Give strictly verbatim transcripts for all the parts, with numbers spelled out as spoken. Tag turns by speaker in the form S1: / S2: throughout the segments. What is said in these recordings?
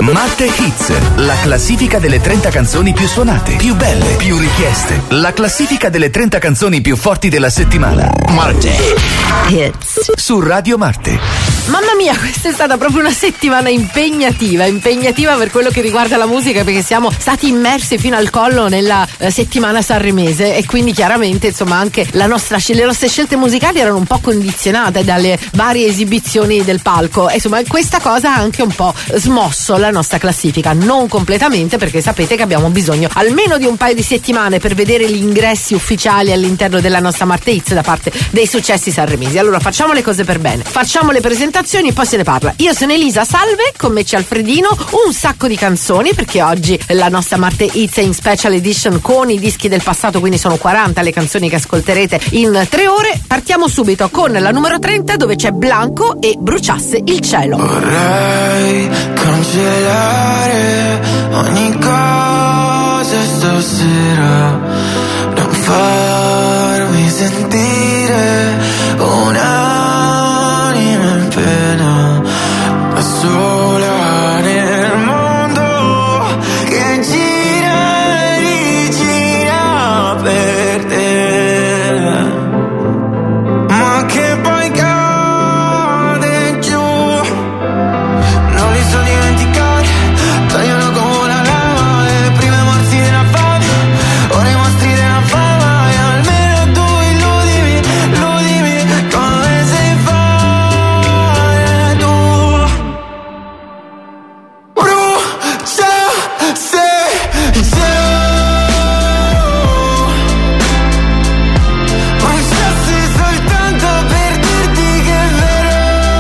S1: Marte Hits, la classifica delle trenta canzoni più suonate, più belle, più richieste. La classifica delle trenta canzoni più forti della settimana. Marte Hits su Radio Marte.
S2: Mamma mia, questa è stata proprio una settimana impegnativa, impegnativa per quello che riguarda la musica, perché siamo stati immersi fino al collo nella eh, settimana sanremese e quindi chiaramente insomma anche la nostra, le nostre scelte musicali erano un po' condizionate dalle varie esibizioni del palco e insomma questa cosa ha anche un po' smosso la nostra classifica, non completamente, perché sapete che abbiamo bisogno almeno di un paio di settimane per vedere gli ingressi ufficiali all'interno della nostra Marte Hits da parte dei successi sanremesi. Allora facciamo le cose per bene, facciamo le presentazioni, poi se ne parla. Io sono Elisa, salve, con me c'è Alfredino, un sacco di canzoni perché oggi la nostra Marte Hits è in special edition con i dischi del passato, quindi sono quaranta le canzoni che ascolterete in tre ore. Partiamo subito con la numero trenta, dove c'è Blanco e Bruciasse il cielo.
S3: Vorrei cancellare ogni cosa stasera, non farmi sentire un'anima in pena, da sola nel mondo che gira e rigira per te, ma che poi cade giù. Non li so dimenticare, tagliano come una lama le prime morsi della fame, ora i mostri della fama, e almeno tu illudimi, illudimi come sei fare tu. Brucia se il cielo, bruciassi soltanto per dirti che è vero,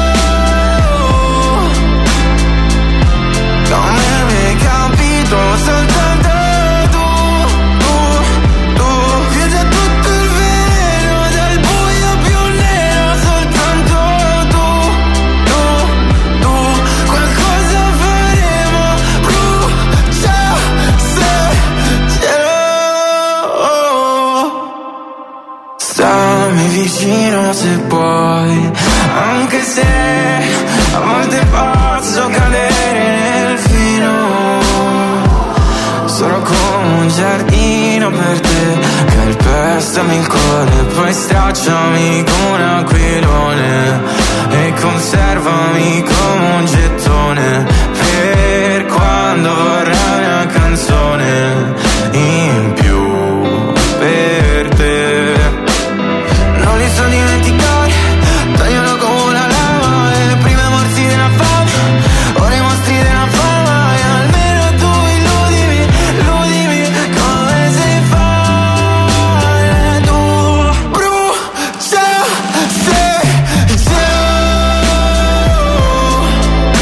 S3: come mi hai capito soltanto tu, tu, tu, che già tutto il vero dal buio più nero, soltanto tu, tu, tu, qualcosa faremo, brucia se cielo. Stammi vicino se puoi, anche se a volte posso cadere nel filo. Sono come un giardino per te, calpestami il cuore, poi stracciami come un aquilone e conservami come un gettone per quando vorrai una canzone in più per te. Non li so dimenticare, tagliano come una lama le prime morsi della fame, ora i mostri della fama, e almeno tu illudimi, illudimi come sei fare tu. Brucia se il cielo,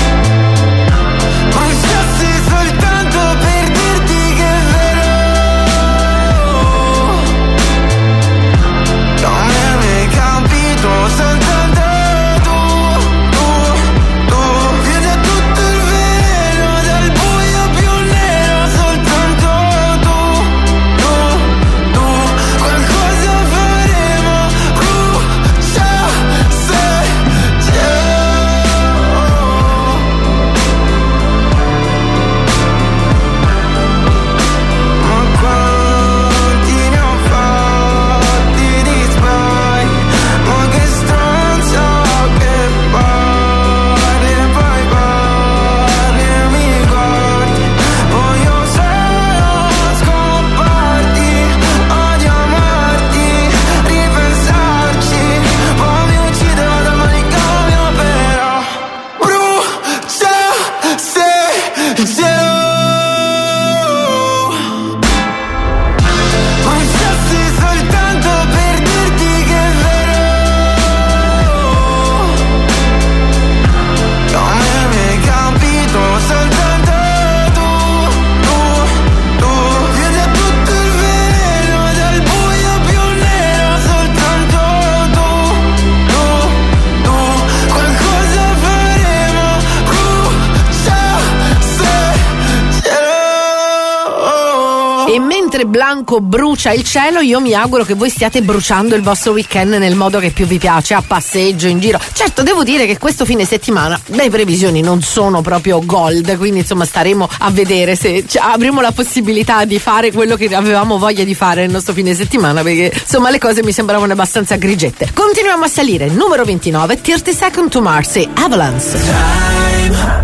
S2: mentre Blanco brucia il cielo, io mi auguro che voi stiate bruciando il vostro weekend nel modo che più vi piace, a passeggio, in giro. Certo, devo dire che questo fine settimana le previsioni non sono proprio gold, quindi insomma staremo a vedere se avremo la possibilità di fare quello che avevamo voglia di fare nel nostro fine settimana, perché insomma le cose mi sembravano abbastanza grigette. Continuiamo a salire, numero ventinove, thirty Seconds to Mars e Avalanche.
S3: Time,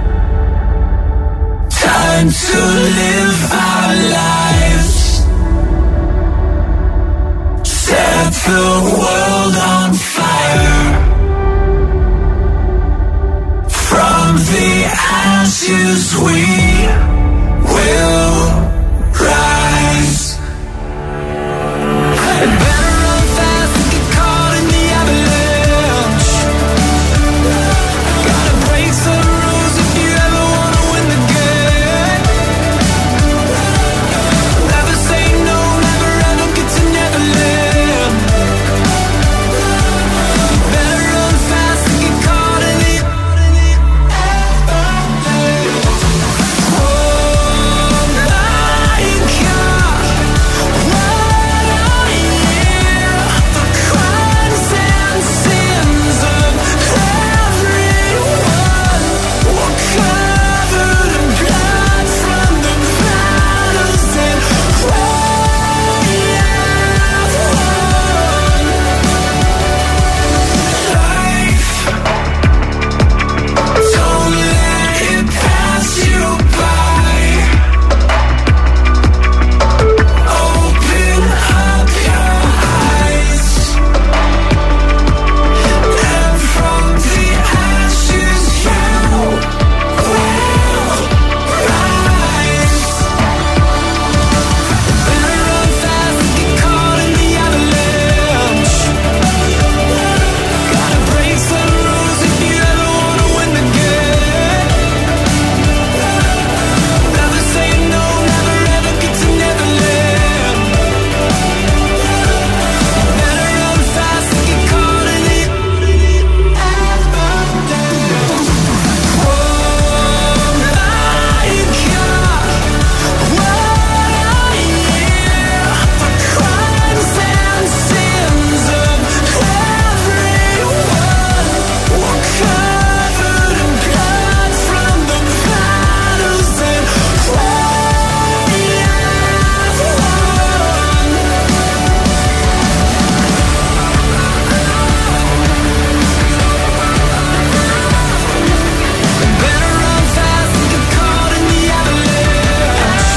S3: time to live our lives, set the world on fire, from the ashes we will rise. Better run fast than get caught in the avalanche. Gotta break some rules if you ever wanna win the game. Never say no, never ever get to Neverland. Better run fast than get caught in the avalanche. Oh my God, what a year. The crimes and sins of everyone were covered in blood from the battles that we have won. Life, don't let it pass you by. Open up your eyes, and from the ashes you will rise. Better run fast than get caught in the avalanche. Gotta break some rules if you ever wanna win the game. Never say no, never ever get to Neverland. Better run fast than get caught in the avalanche. Oh my God, what a year. The crimes and sins of everyone were covered in blood from the battles that we have won. Better run fast than get caught in the avalanche.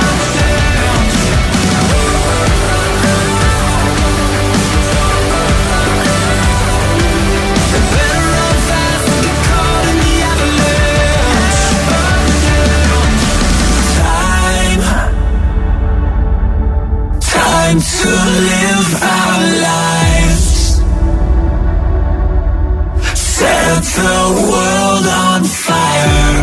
S3: Better run fast than get caught in the avalanche. Time, time to live our lives, set the world on fire,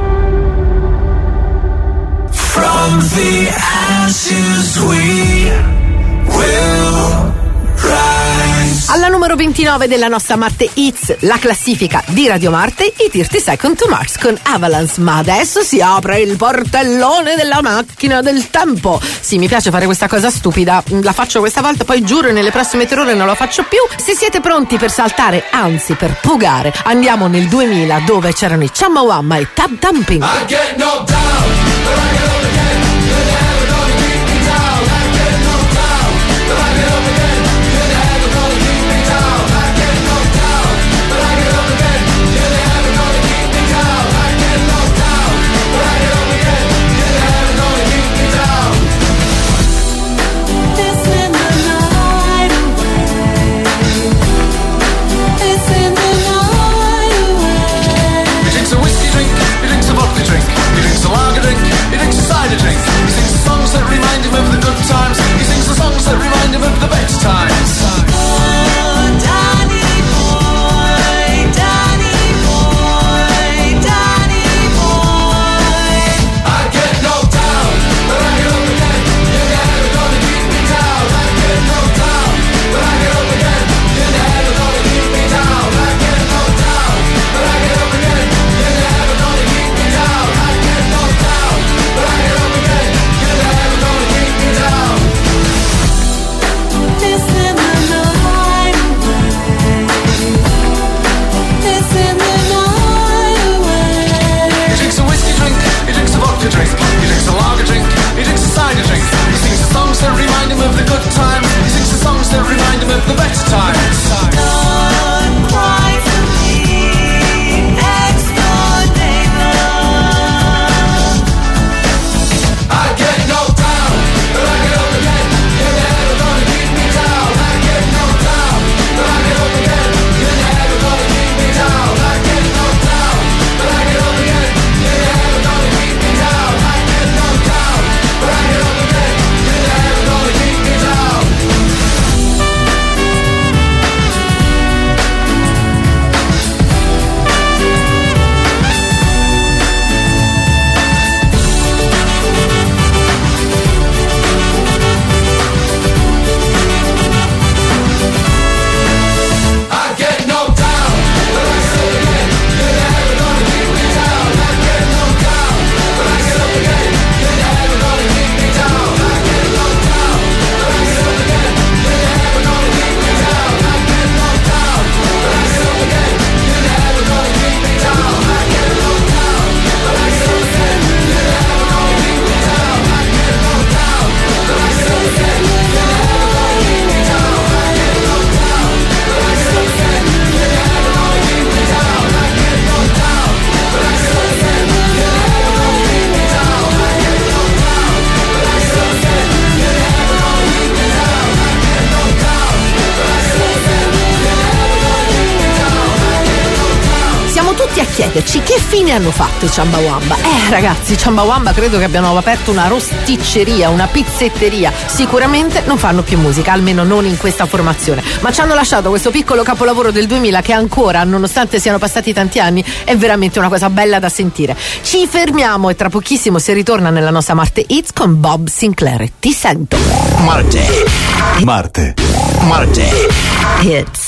S3: from the ashes we will rise.
S2: Alla numero ventinove della nostra Marte Hits, la classifica di Radio Marte, i thirty Seconds to Mars con Avalanche. Ma adesso si apre il portellone della macchina del tempo. Sì, mi piace fare questa cosa stupida, la faccio questa volta, poi giuro nelle prossime tre ore non lo faccio più. Se siete pronti per saltare, anzi per pugare, andiamo nel duemila, dove c'erano i Chumbawamba e Tap Dumping.
S3: I get knocked down, but I get up again. You're never gonna keep me down. I get knocked down, but I get up again. You're never gonna keep me down. I get knocked down, but I get up again. You're never gonna keep me down. I get knocked down, but I get up again. You're never gonna keep me down.
S4: It's in the night away. It's in the night away.
S3: He drinks a whiskey drink, he drinks a vodka drink, he drinks a lager drink, he drinks a cider drink. He sings a song
S2: chiederci che fine hanno fatto i Chumbawamba. Eh ragazzi, i Chumbawamba credo che abbiano aperto una rosticceria, una pizzetteria. Sicuramente non fanno più musica, almeno non in questa formazione, ma ci hanno lasciato questo piccolo capolavoro del duemila che ancora, nonostante siano passati tanti anni, è veramente una cosa bella da sentire. Ci fermiamo e tra pochissimo si ritorna nella nostra Marte Hits con Bob Sinclair. Ti sento.
S1: Marte. Marte. Marte.
S2: Hits.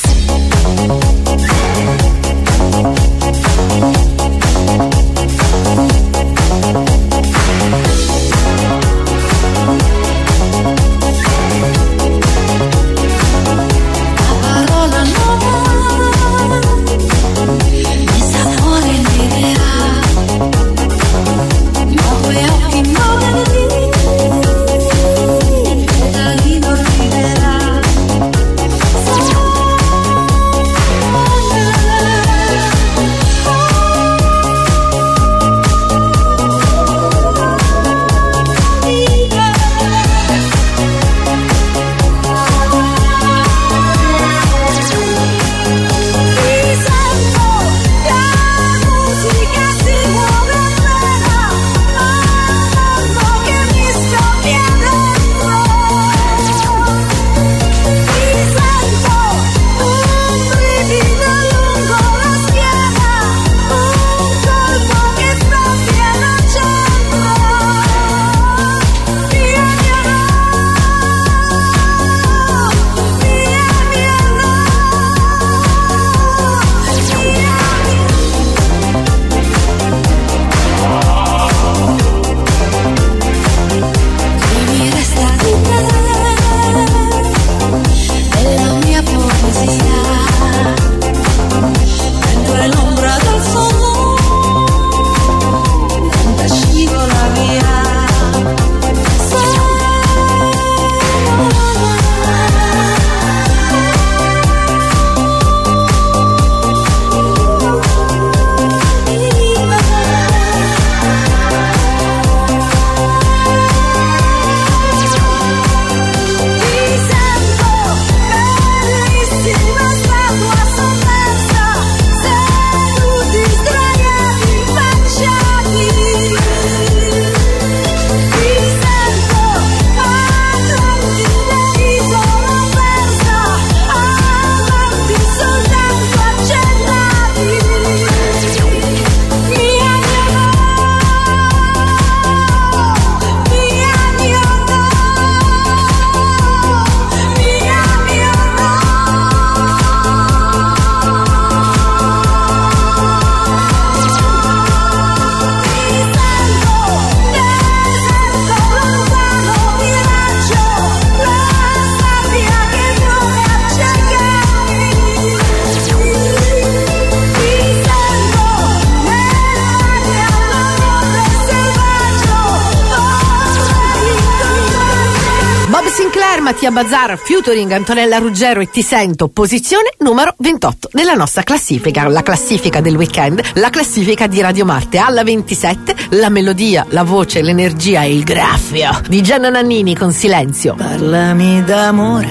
S2: Mattia Bazzar, featuring Antonella Ruggero e Ti sento, posizione numero ventotto nella nostra classifica, la classifica del weekend, la classifica di Radio Marte. Alla ventisette la melodia, la voce, l'energia e il graffio di Gianna Nannini con Silenzio.
S5: Parlami d'amore,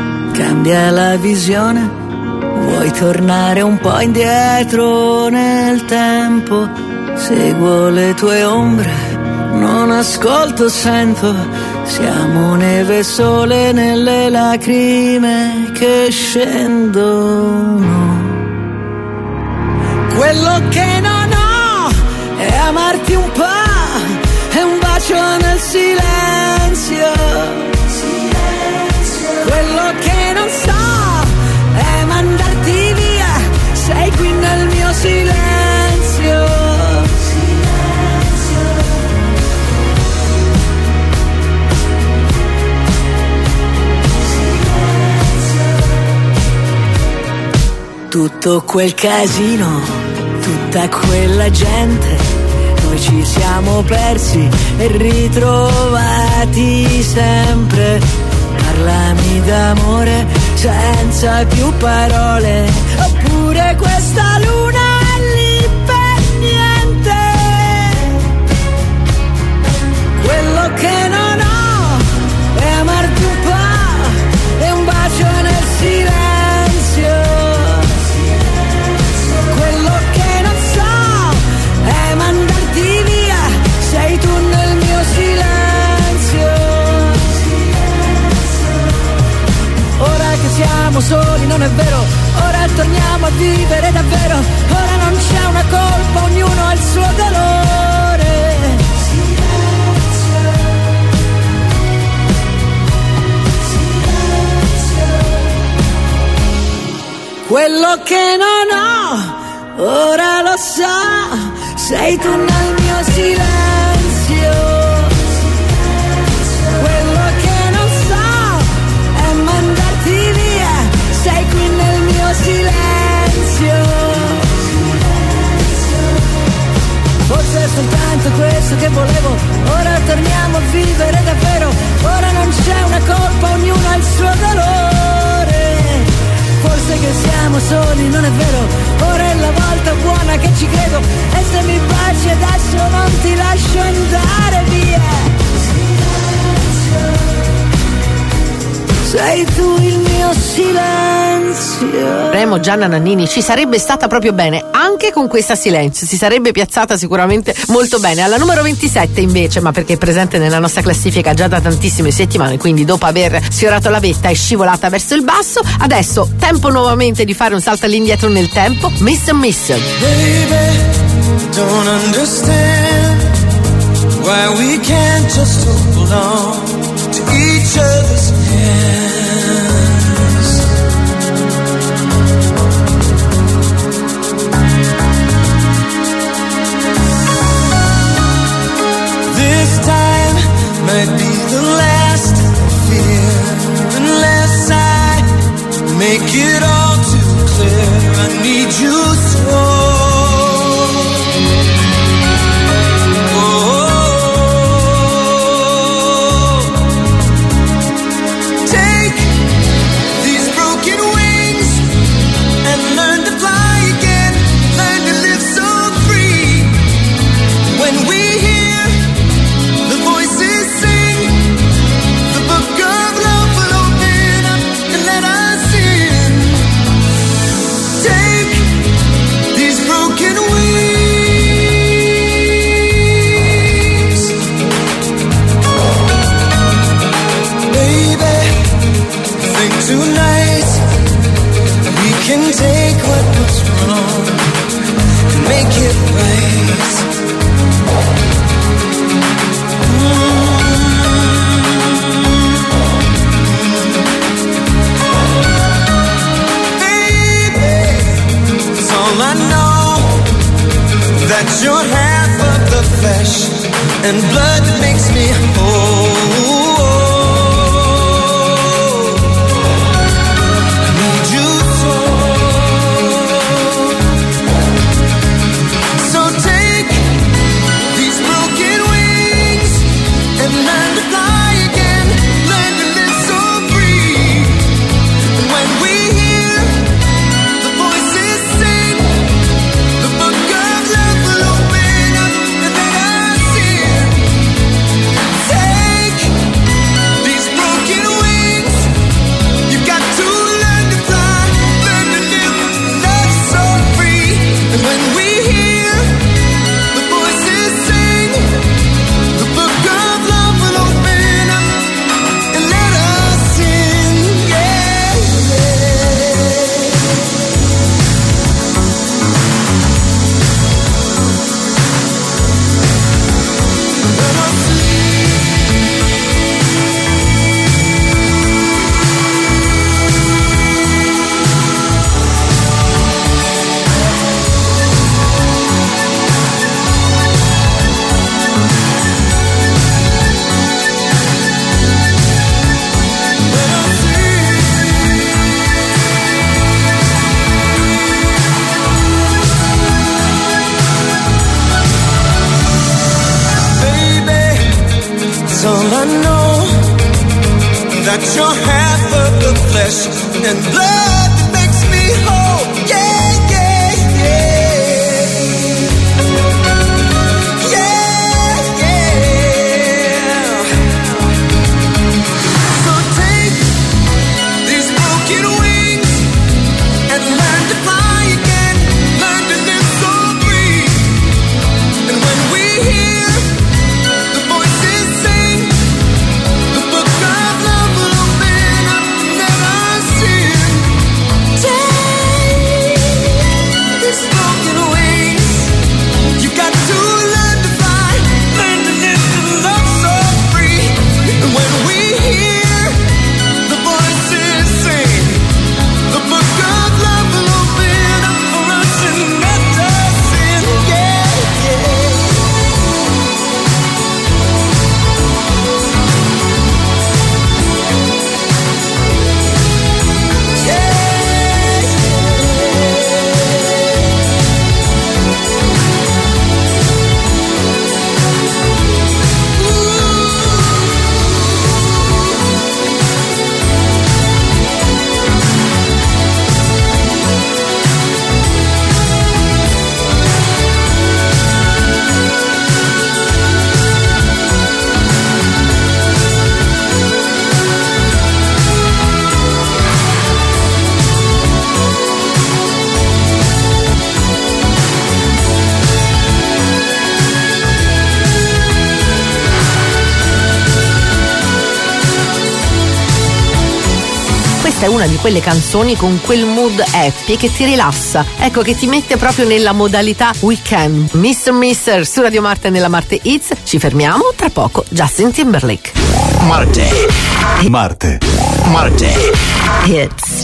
S5: cambia la visione, vuoi tornare un po' indietro nel tempo, seguo le tue ombre, non ascolto, sento. Siamo neve e sole nelle lacrime che scendono. Quello che non ho è amarti un po', è un bacio nel silenzio. Quello che non so è mandarti via, sei qui nel mio silenzio. Tutto quel casino, tutta quella gente, noi ci siamo persi e ritrovati sempre. Parlami d'amore senza più parole, oppure questa luna è lì per niente. Quello che non ho è amarti un po', è un bacio nel silenzio. Quello che non so non è vero, ora torniamo a vivere davvero, ora non c'è una colpa, ognuno ha il suo dolore. Quello che non ho, ora lo so, sei tu nel mio silenzio. Quello che non so è mandarti via, sei qui nel mio silenzio. Forse è soltanto questo che volevo, ora torniamo a vivere davvero, ora non c'è una colpa, ognuno ha il suo dolore. Forse che siamo soli, non è vero, ora è la volta buona che ci credo, e se mi baci adesso non ti lascio andare via. Sei tu il mio silenzio.
S2: Remo, Gianna Nannini, ci sarebbe stata proprio bene anche con questa silenzio, si sarebbe piazzata sicuramente molto bene. Alla numero ventisette invece, ma perché è presente nella nostra classifica già da tantissime settimane, quindi dopo aver sfiorato la vetta è scivolata verso il basso, adesso tempo nuovamente di fare un salto all'indietro nel tempo. Miss Miss.
S3: Baby, don't understand why we can't just hold on to each other's hands. This time might be the last fear, unless I make it all too clear. I need you so. You're half of the flesh and blood that makes me whole. I need you so. So take these broken wings and learn to fly again. Learn to live so free. And when we hear the voices sing the book of love will open up and let us in. Take these broken wings. You've got to learn to fly, learn to live, love so free. And when we hear the voices sing, the book of love will open up and let us in. Yeah, yeah. Baby, it's all I know, that you're half of the flesh and blood that makes me whole. Yeah, yeah, yeah. Yeah, yeah. So take these broken wings and learn to fly again. Learn to live so free. And when we hear the voices sing, the book of love will open up and let us in.
S2: questa è una di quelle canzoni con quel mood happy che ti rilassa, ecco, che ti mette proprio nella modalità weekend. mister Mister su Radio Marte nella Marte Hits. Ci fermiamo, tra poco Justin Timberlake.
S1: Marte. Marte. Marte.
S2: Hits.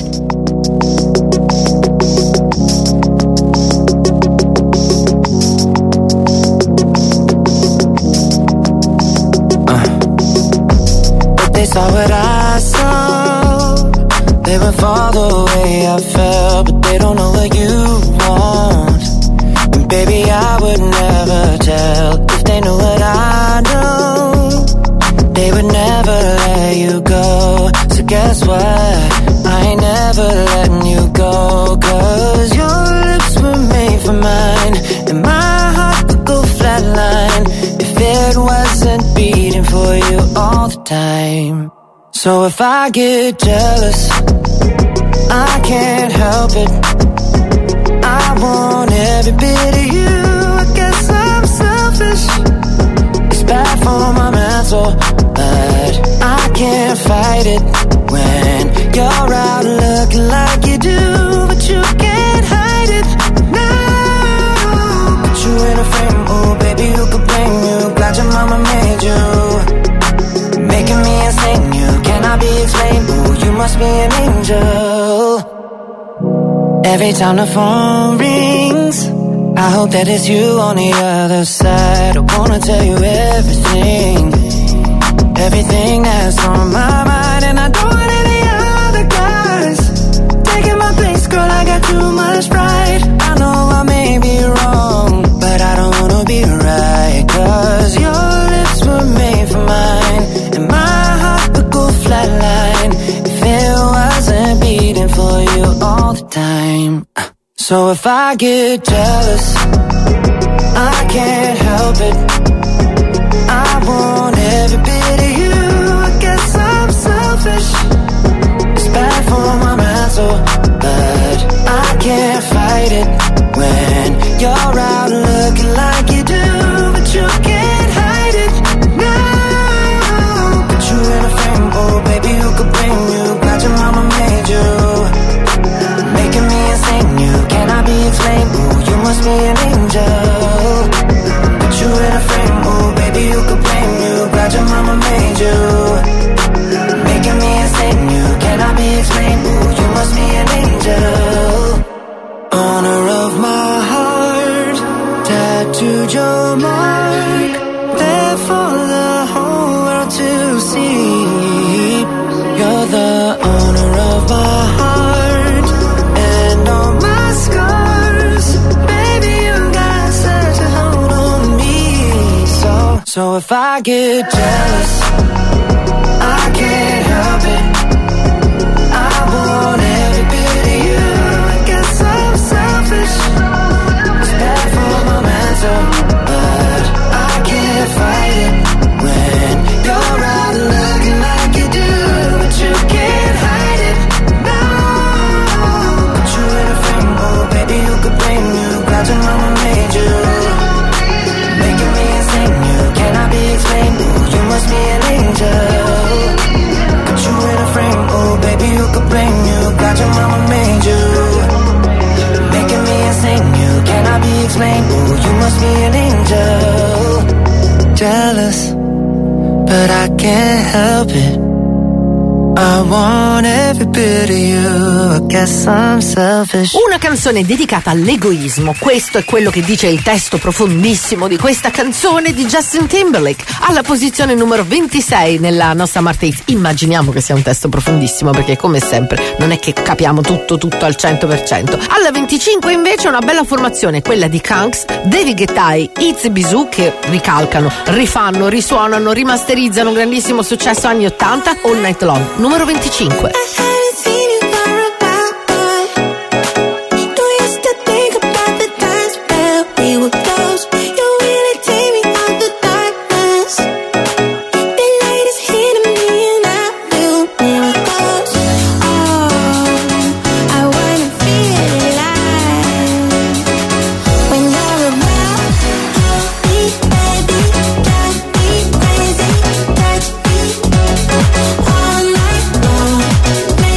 S3: They saw what I saw, they would fall the way I felt, but they don't know what you want. And baby, I would never tell. If they knew what I know, they would never let you go. So guess what? I ain't never letting you go. Cause your lips were made for mine, and my heart could go flatline if it wasn't beating for you all the time. So if I get jealous, I can't help it. I want every bit of you. I guess I'm selfish. It's bad for my mental, but I can't fight it when you're out looking like you do. But you can't hide it now. Put you in a frame, oh baby, who could blame you? Glad your mama made you, making me insane. You cannot be explained. Ooh, you must be an angel. Every time the phone rings, I hope that it's you on the other side. I wanna tell you everything, everything that's on my mind. And I don't want any other guys taking my place, girl, I got too much pride. I know I may be wrong, but I don't wanna be right. Cause your lips were made for mine, and my heart would go flatline if it wasn't beating for you all the time. So if I get jealous, I can't help it. I want every bit of you. I guess I'm selfish. It's bad for my mental, but I can't fight it when you're out looking like you do. But you can't hide it now. Put you in a frame, oh baby, who could blame you? Glad your mama made you, making me insane. You cannot be explained. Ooh, you must be an angel. Put you in a frame, oh baby, who could blame you? Glad your mama made you, making me insane. You cannot be explained. Ooh, you must be an angel. Owner of my heart, tattooed your mark, there for the whole world to see. You're the owner of my heart, and all my scars. Baby, you got such a hold on me. So, so if I get jealous, I can't help it. I want every bit of you. I guess I'm selfish. It's bad for my mental, but I can't fight it when you're out looking like you do. But you can't hide it now. Put you in a frame, oh baby, who could blame you? Glad your mama made you, making me insane. You cannot be explained. Ooh, you must be an angel. Put you in a frame, oh baby, who could blame you? Glad your mama made you, making me insane. You cannot be explained. Ooh, you must be an angel. Jealous, but I can't help it. I want every bit of you. I guess I'm selfish.
S2: Una canzone dedicata all'egoismo, questo è quello che dice il testo profondissimo di questa canzone di Justin Timberlake, alla posizione numero ventisei nella nostra Marte Hits. Immaginiamo che sia un testo profondissimo, perché come sempre non è che capiamo tutto tutto al cento per cento. Alla venticinque invece una bella formazione, quella di Kanks, David Guetta e Itzy Bisou, che ricalcano, rifanno, risuonano, rimasterizzano un grandissimo successo anni ottanta, All Night Long, numero venticinque.
S4: All night long,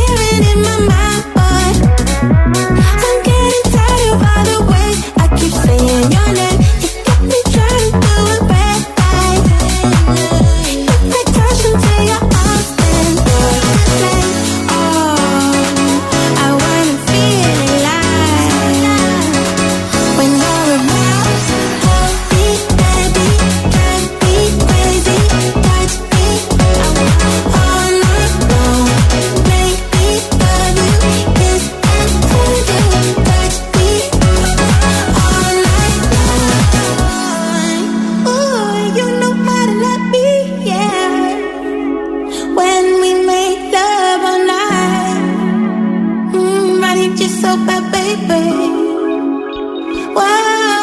S4: hearing in my mind. I'm getting tired of all the ways I keep saying your name. You got me trying to do it right. If I touch into your arms and you're like, oh, I wanna feel alive. When you're around, hold me, baby, drive me crazy, touch me, all night long, make me love you, kiss and hold you, touch me, all night long. Ooh, you know how to let me, yeah. When we make love all night, mm, I need you so bad, baby. Why?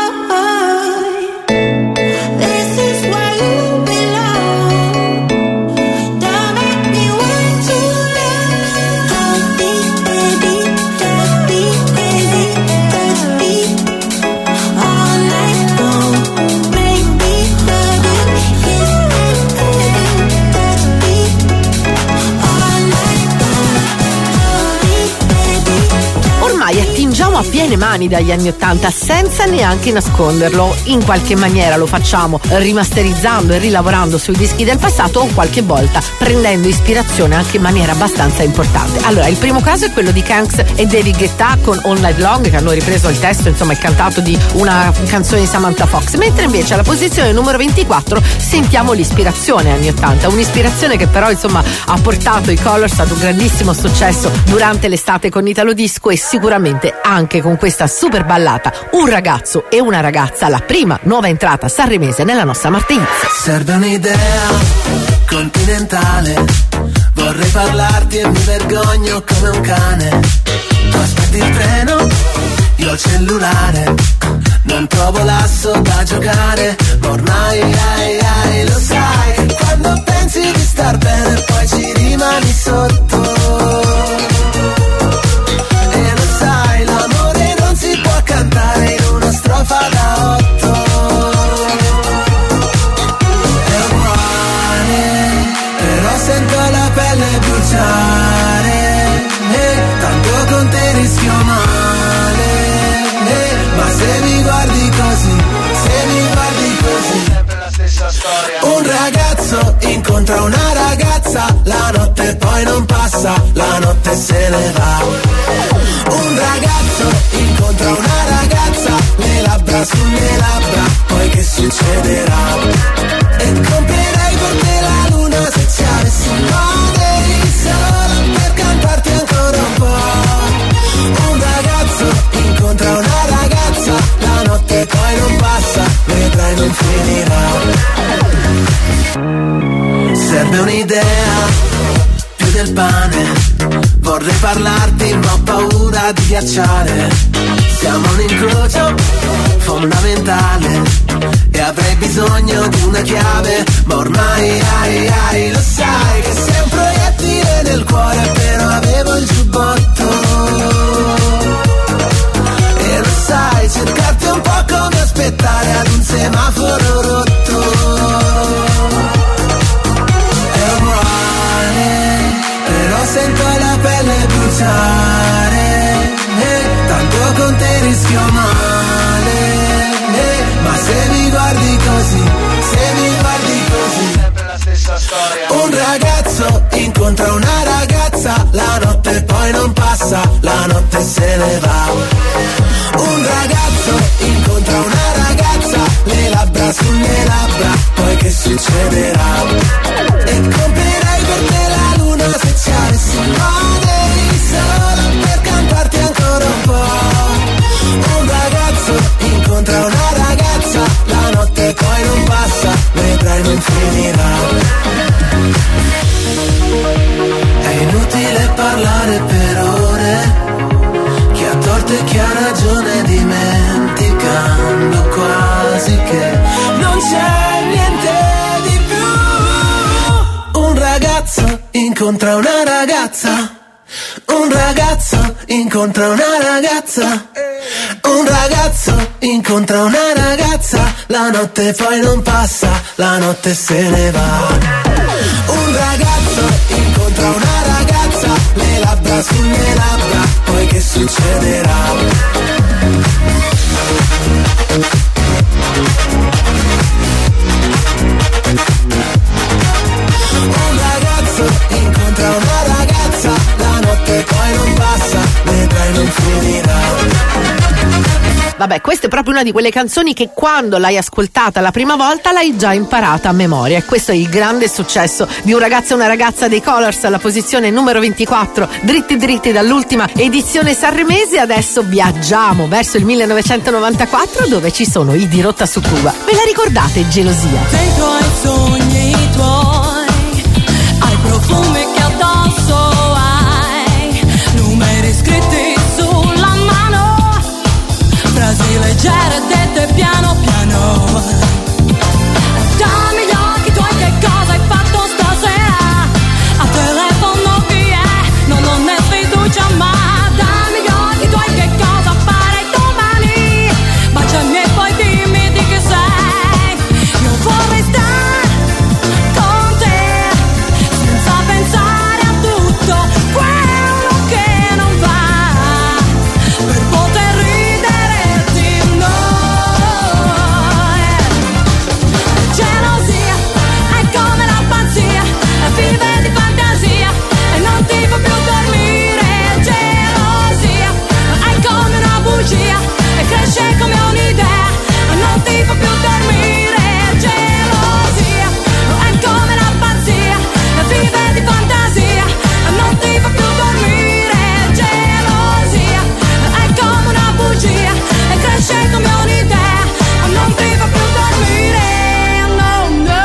S4: This is where you belong. Don't make me wait too long. Hold me, baby, drive me crazy, touch me all night long. Make me love you, kiss and hold you, touch me all night long. Hold me, baby.
S2: Ormai attingiamo a piene mani dagli anni Ottanta senza neanche nasconderlo. In qualche maniera lo facciamo rimasterizzando e rilavorando sui dischi del passato o qualche volta prendendo ispirazione anche in maniera abbastanza importante. Allora, il primo caso è quello di Kanks e David Guetta con All Night Long, che hanno ripreso il testo, insomma il cantato di una canzone di Samantha Fox, mentre invece alla posizione numero ventiquattro sentiamo l'ispirazione anni Ottanta, un'ispirazione che però insomma ha portato i Colors ad un grandissimo successo durante l'estate con Italo Disco e sicuramente anche con questa super ballata Un ragazzo e una ragazza, la prima nuova entrata sanremese nella nostra Marte Hits.
S6: Serve un'idea continentale, vorrei parlarti e mi vergogno come un cane. Tu aspetti il treno, io il cellulare, non trovo l'asso da giocare, ma ormai ai, ai, lo sai che quando pensi di star bene poi ci rimani sotto. E lo sai, l'amore non si può cantare in una strofa da otto. È uguale, però sento la pelle bruciare, eh, tanto con te rischio male, eh, ma se mi guardi così, se mi guardi così, sempre la stessa storia. Un ragazzo incontra una ragazza, la notte poi non passa, la notte se ne va. Un ragazzo incontra una ragazza, le labbra sulle labbra, poi che succederà? E comprerei per te la luna se ci avessi male, solo per cantarti ancora un po'. Un ragazzo incontra una ragazza, la notte poi non passa, vedrai non finirà. Serve un'idea, più del pane, vorrei parlarti ma ho paura di ghiacciare. Siamo un incrocio fondamentale e avrei bisogno di una chiave, ma ormai ai ai lo sai che sei un proiettile nel cuore, però avevo il giubbotto. E lo sai, cercarti un po' come aspettare ad un semaforo rotto. È uguale, però sento la pelle bruciare, eh, tanto con te rischio male, eh, ma se mi guardi così, se mi guardi così, sempre la stessa storia. Un ragazzo incontra una ragazza, la notte poi non passa, la notte se ne va. Un ragazzo incontra una ragazza, le labbra sulle labbra, poi che succederà? E comprerei per te la luna se ci avessi male, solo per cantarti ancora un po'. Un ragazzo incontra una ragazza, la notte poi non passa, vedrai non finirà. È inutile parlare per ore, chi ha torto e chi ha ragione, dimenticando quasi che non c'è niente di più. Un ragazzo incontra una ragazza, un ragazzo incontra una ragazza, un ragazzo incontra una ragazza, la notte poi non passa, la notte se ne va. Un ragazzo incontra una ragazza, ragazza, le labbra sulle labbra, poi che succederà? Un ragazzo incontra una ragazza, la notte poi non passa, vedrai non finirà.
S2: Vabbè, questa è proprio una di quelle canzoni che quando l'hai ascoltata la prima volta l'hai già imparata a memoria, e questo è il grande successo di Un ragazzo e una ragazza dei Colors alla posizione numero ventiquattro, dritti dritti dall'ultima edizione sanremese. Adesso viaggiamo verso il millenovecentonovantaquattro, dove ci sono i Di Rotta su Cuba. Ve la ricordate, Gelosia?
S5: Dentro ai sogni tuoi, ai profumi che addosso hai, numeri scritti sulla mano, frasi leggere dette piano piano. Dammi gli occhi tuoi, che cosa hai fatto stasera? A telefono chi è? No, non è fiducia, ma dammi gli occhi tuoi, che cosa farai domani? Baciami e poi dimmi di che sei. Io vorrei stare con te, senza pensare a tutto quello che non va, per poter ridere di noi. Gelosia è come la pazzia, vive di fantasia e non ti fa più dormire. Gelosia è come una bugia e cresce come un'idea, non ti fa più dormire. Gelosia è come la pazzia, vive di fantasia e non ti fa più dormire. Gelosia è come una bugia e cresce come un'idea, non ti fa più dormire. No, no.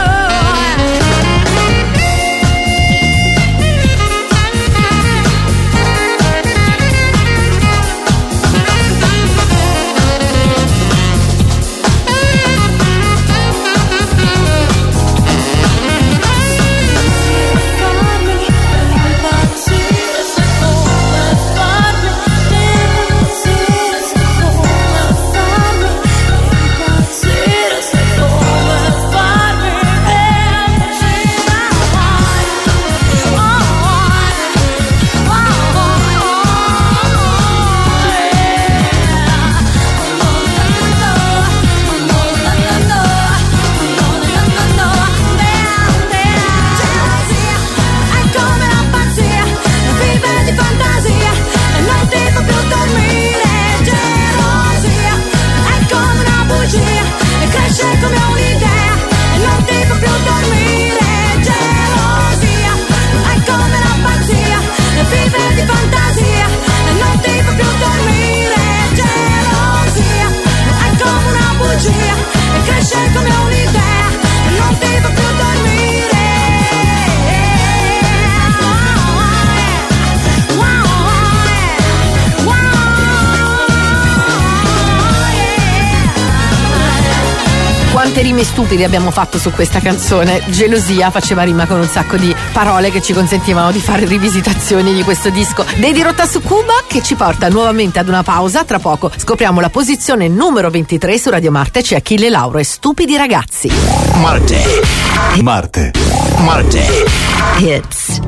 S2: Quante rime stupide abbiamo fatto su questa canzone. Gelosia faceva rima con un sacco di parole che ci consentivano di fare rivisitazioni di questo disco dei Di Rotta su Cuba, che ci porta nuovamente ad una pausa. Tra poco scopriamo la posizione numero ventitré su Radio Marte. C'è Achille Lauro e Stupidi ragazzi.
S1: Marte. Marte. Marte.
S2: Hits.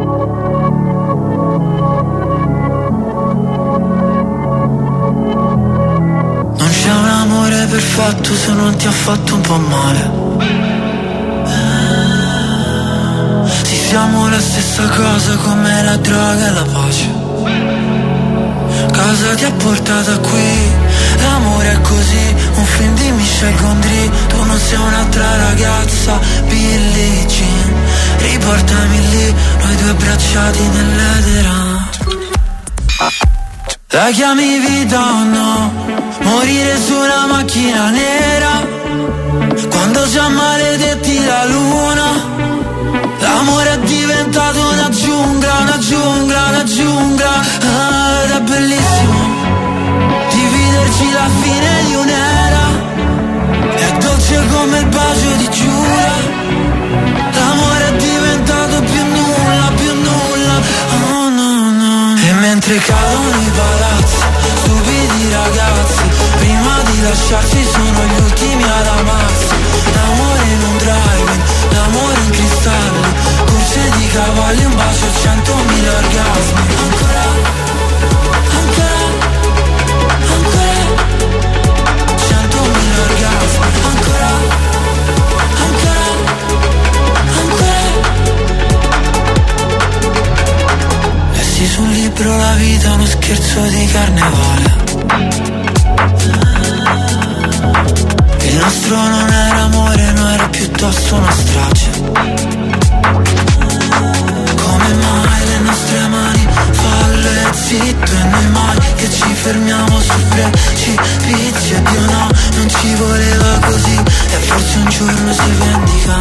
S6: Non c'è un amore perfetto se non ti ha fatto un po' male. Sì, siamo la stessa cosa come la droga e la pace. Cosa ti ha portato qui? L'amore è così, un film di Michel Gondry. Tu non sei un'altra ragazza, Billie Jean. Riportami lì, noi due abbracciati nell'edera. La chiami vita o no? Morire su una macchina nera, quando già maledetti la luna. L'amore è diventato una giungla, una giungla, una giungla. Ah, ed è bellissimo dividerci la fine di un'era. È dolce come il bacio di Giura. L'amore è diventato più nulla, più nulla. Oh no, no. E mentre cadono i palazzi, stupidi ragazzi, prima di lasciarci sono gli ultimi ad amarsi. L'amore in un driving, l'amore in cristalli, corse di
S3: cavalli, un bacio, centomila orgasmi. Ancora, ancora, ancora, centomila orgasmi. Ancora, ancora, ancora. Lessi sul libro la vita, uno scherzo di carnevale. Il nostro non era amore, no, era piuttosto una strage. Come mai le nostre mani fallo e zitto, e noi mai che ci fermiamo sul precipizio. Dio no, non ci voleva così, e forse un giorno si vendica.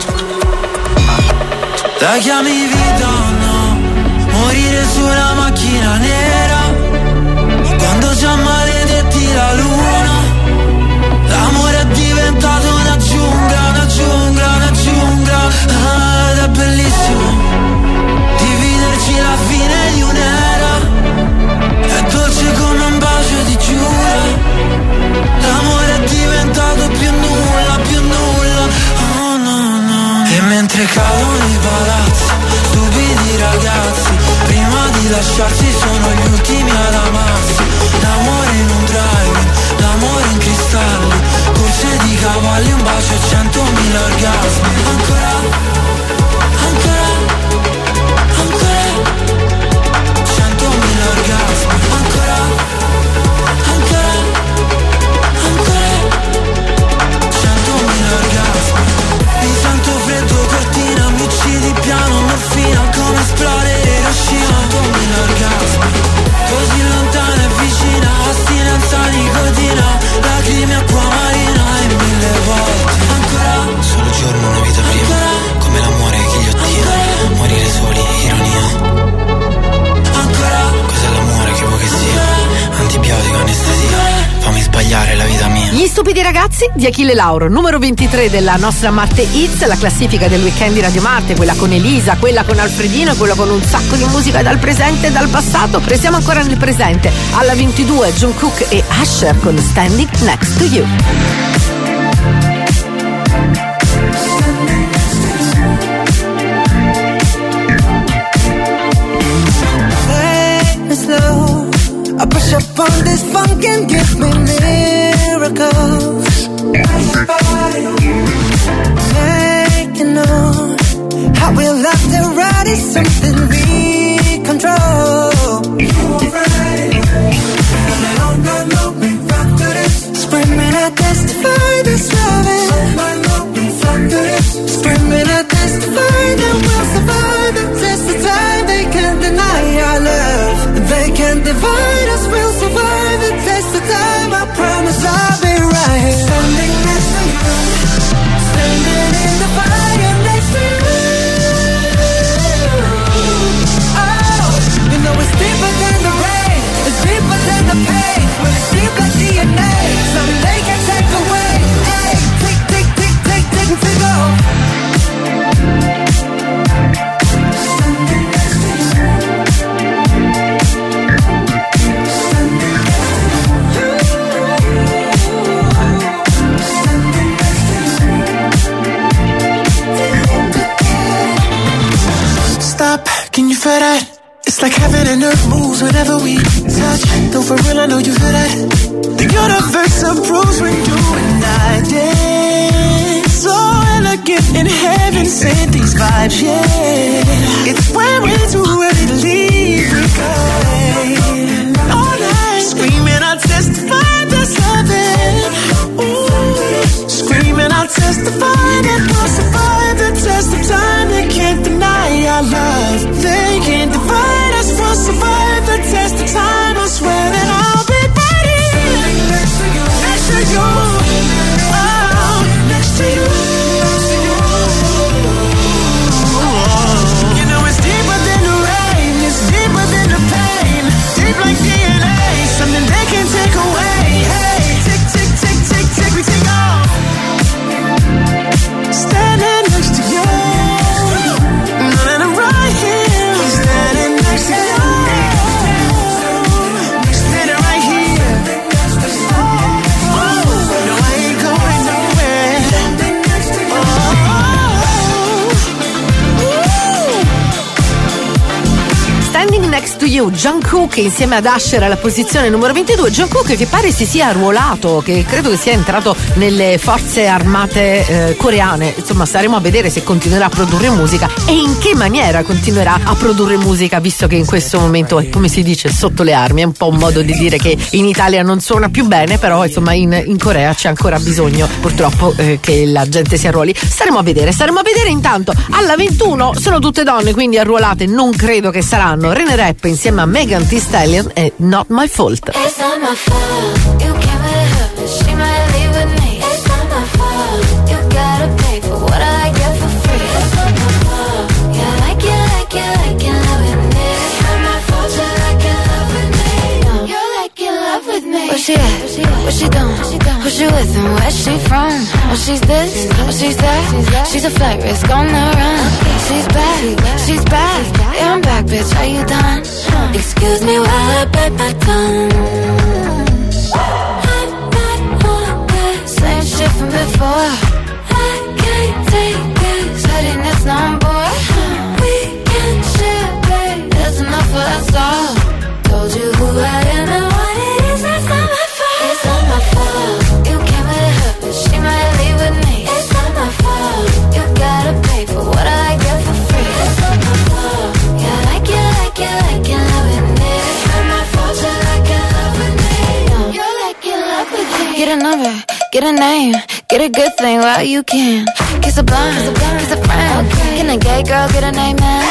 S3: La chiami vita o no? Morire sulla macchina nera, quando già maledetti la luna. L'amore è diventato una giungla, una giungla, una giungla. Ah, ed è bellissimo dividerci la fine di un'era. È dolce come un bacio di giura. L'amore è diventato più nulla, più nulla. Oh no, no. E mentre cadono i palazzi, stupidi ragazzi, prima di lasciarsi sono gli ultimi ad amarsi. L'amore in un drive, l'amore in cristalli, corse di cavalli, un bacio, centomila orgasmi. Ancora, ancora, ancora, centomila orgasmi. Ancora, ancora, ancora, centomila orgasmi. Mi sento freddo, cortina, mi uccidi piano, morfina, come esplodere Hiroshima. Centomila orgasmi, così lontana e vicina, astinenza nicotina, lacrime, acqua marina e mille volte. Ancora, solo giorno, una vita prima, ancora, come l'amore, ghigliottina, ancora, morire soli, ironia. Ancora, cos'è l'amore, che vuoi che sia? Antibiotico, anestesia, fammi sbagliare la vita mia.
S2: Gli stupidi ragazzi di Achille Lauro, numero ventitré della nostra Marte Hits, la classifica del weekend di Radio Marte, quella con Elisa, quella con Alfredino e quella con un sacco di musica dal presente e dal passato. Restiamo ancora nel presente. Alla ventidue Jungkook e Usher con Standing Next to You.
S6: I push up on this funk and give me miracles. Taking on how we love to ride is something we control. Screaming, I testify this loving. Screaming, I testify that we'll survive the test of time. They can't deny our love. They can't divide us. We'll survive the test of time. I promise I'll be right here. Standing next to you, standing in the fire next to you. Oh, you know it's deeper than the rain, it's deeper than the pain. When it's deep like D N A, something they can take away. Hey, tick, tick, tick, tick, tick, tick off. Standing next to you. Stop, can you feel that? It's like heaven and earth moves whenever we touch. Though for real, I know you feel that. The universe approves when you and I dance. So elegant in heaven, sent these vibes, yeah. It's when we're too ready to leave, we go all night. Screaming, I'll testify that's loving. Ooh. Screaming, I'll testify that we'll survive the test of time. They can't deny our love. They can't divide us. We'll survive the test of time. I swear that I'll be right here next to you, next to you, oh, next to you. You know it's deeper than the rain, it's deeper than the pain.
S2: più Jungkook insieme ad Usher alla posizione numero ventidue. Jungkook che pare si sia arruolato, che credo che sia entrato nelle forze armate eh, coreane. Insomma, staremo a vedere se continuerà a produrre musica e in che maniera continuerà a produrre musica, visto che in questo momento è, come si dice, sotto le armi. È un po' un modo di dire che in Italia non suona più bene, però insomma in, in Corea c'è ancora bisogno purtroppo eh, che la gente si arruoli. Staremo a vedere, staremo a vedere. Intanto alla ventuno sono tutte donne, quindi arruolate non credo che saranno. Rene Rap insieme a Megan Thee Stallion e Not My Fault.
S4: It's not my fault. You came with her, but she might leave with me. It's not my fault. You gotta pay for what I get for free. It's not my fault. Yeah, like you, like you, like you love with me. It's not my fault. You like you love with me. No, you're like you love with me. Where she at? What she doing? Who she with and where she from? Oh, she's this, oh, she's that. She's a flight risk on the run. She's back, she's back. Yeah, I'm back, bitch. Are you done? Excuse me while I bite my tongue. I'm not on that same shit from before. I can't take this headiness no more. We can share, babe. There's enough for us all. Told you who I am and what it is. That's not my fault. It's not my fault. You came with her, but she might leave with me. It's not my fault. You gotta pay for what I get for free. It's not my fault. Yeah, like you, like you, like you love with me. It's not my fault. You like you love with me. No, you're like you love with me. Get a number, get a name, get a good thing while you can. Kiss a blind, kiss a friend. Can a gay girl get a name, man?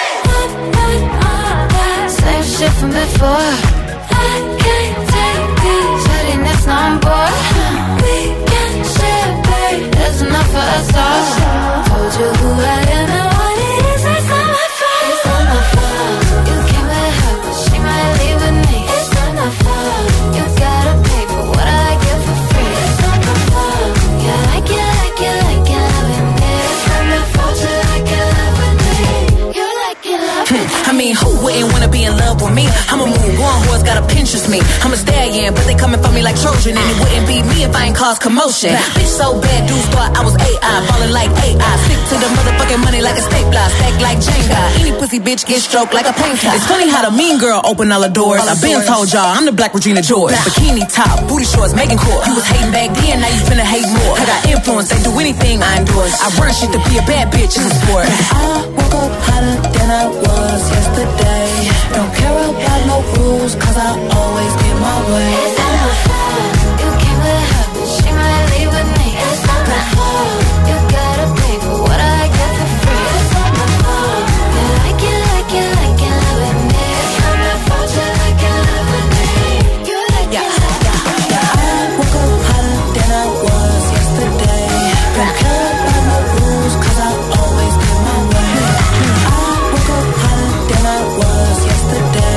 S4: Same shit from before. I can't take this headiness no more. We can share, babe. There's enough for us all. Told you who I am and what it is. That's not my fault. It's not my fault. You came with her, but she might leave with me. It's not my fault. You gotta pay for what I get for free. It's not my fault. Yeah, like you, like you, like you love with me. It's not my fault. You like you love with me. You like you love with me.
S7: I mean, who wouldn't wanna be in love with me? I'm a move one horse, gotta Pinterest me. I'm a stallion, but they coming for me like Trojan. And it wouldn't be me if I ain't cause commotion. Bitch so bad, dudes thought I was A I, falling like A I. Stick to the motherfucking money like a stapler, stack like Jenga. Any pussy bitch get stroked like a painter. It's funny how the mean girl open all the doors. I been told y'all I'm the Black Regina George. Bikini top, booty shorts, making court. You was hating back then, now you finna hate more. I got influence, they do anything I endorse. I run shit to be a bad bitch in the sport.
S6: I woke up hotter than I was yesterday. Don't care about no rules, cause I always get my way.
S4: It's not my fault. You came with her, but she might leave with me. It's not my fault. You gotta pay for what I get for free. It's not my fault. You like you, like you, like you love with me. It's not my fault. You like you love with me. You like you love with me.
S6: I woke up hotter than I was yesterday. Don't care about no rules, cause I always get my way. I woke up hotter than I was yesterday.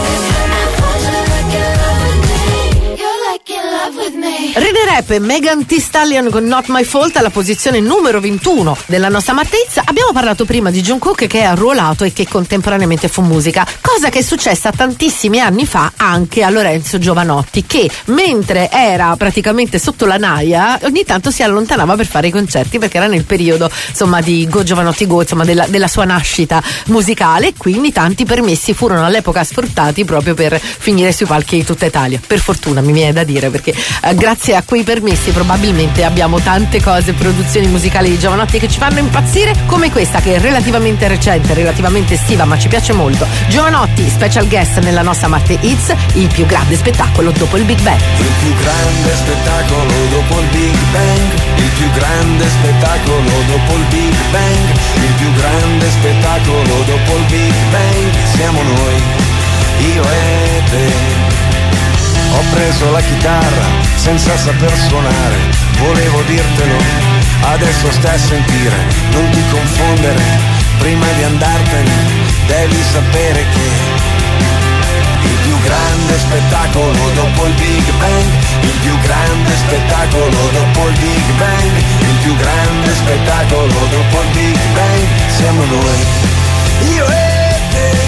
S2: Rene Rap e Megan Thee Stallion con Not My Fault alla posizione numero ventuno della nostra Mattezza. Abbiamo parlato prima di Jungkook che è arruolato e che contemporaneamente fa musica, cosa che è successa tantissimi anni fa anche a Lorenzo Giovanotti, che mentre era praticamente sotto la naia ogni tanto si allontanava per fare i concerti, perché era nel periodo insomma di Go Giovanotti Go, insomma della, della sua nascita musicale, e quindi tanti permessi furono all'epoca sfruttati proprio per finire sui palchi di tutta Italia. Per fortuna, mi viene da dire, perché eh, grazie a quei permessi probabilmente abbiamo tante cose, produzioni musicali di Giovanotti che ci fanno impazzire, come questa che è relativamente recente, relativamente estiva, ma ci piace molto. Giovanotti, special guest nella nostra Marte Hits, il più grande spettacolo dopo il Big Bang.
S3: Il più grande spettacolo dopo il Big Bang, il più grande spettacolo dopo il Big Bang, il più grande spettacolo dopo il Big Bang, siamo noi, io e te. Ho preso la chitarra senza saper suonare, volevo dirtelo, adesso stai a sentire, non ti confondere, prima di andartene devi sapere che il più grande spettacolo dopo il Big Bang, il più grande spettacolo dopo il Big Bang, il più grande spettacolo dopo il Big Bang, siamo noi, io e te.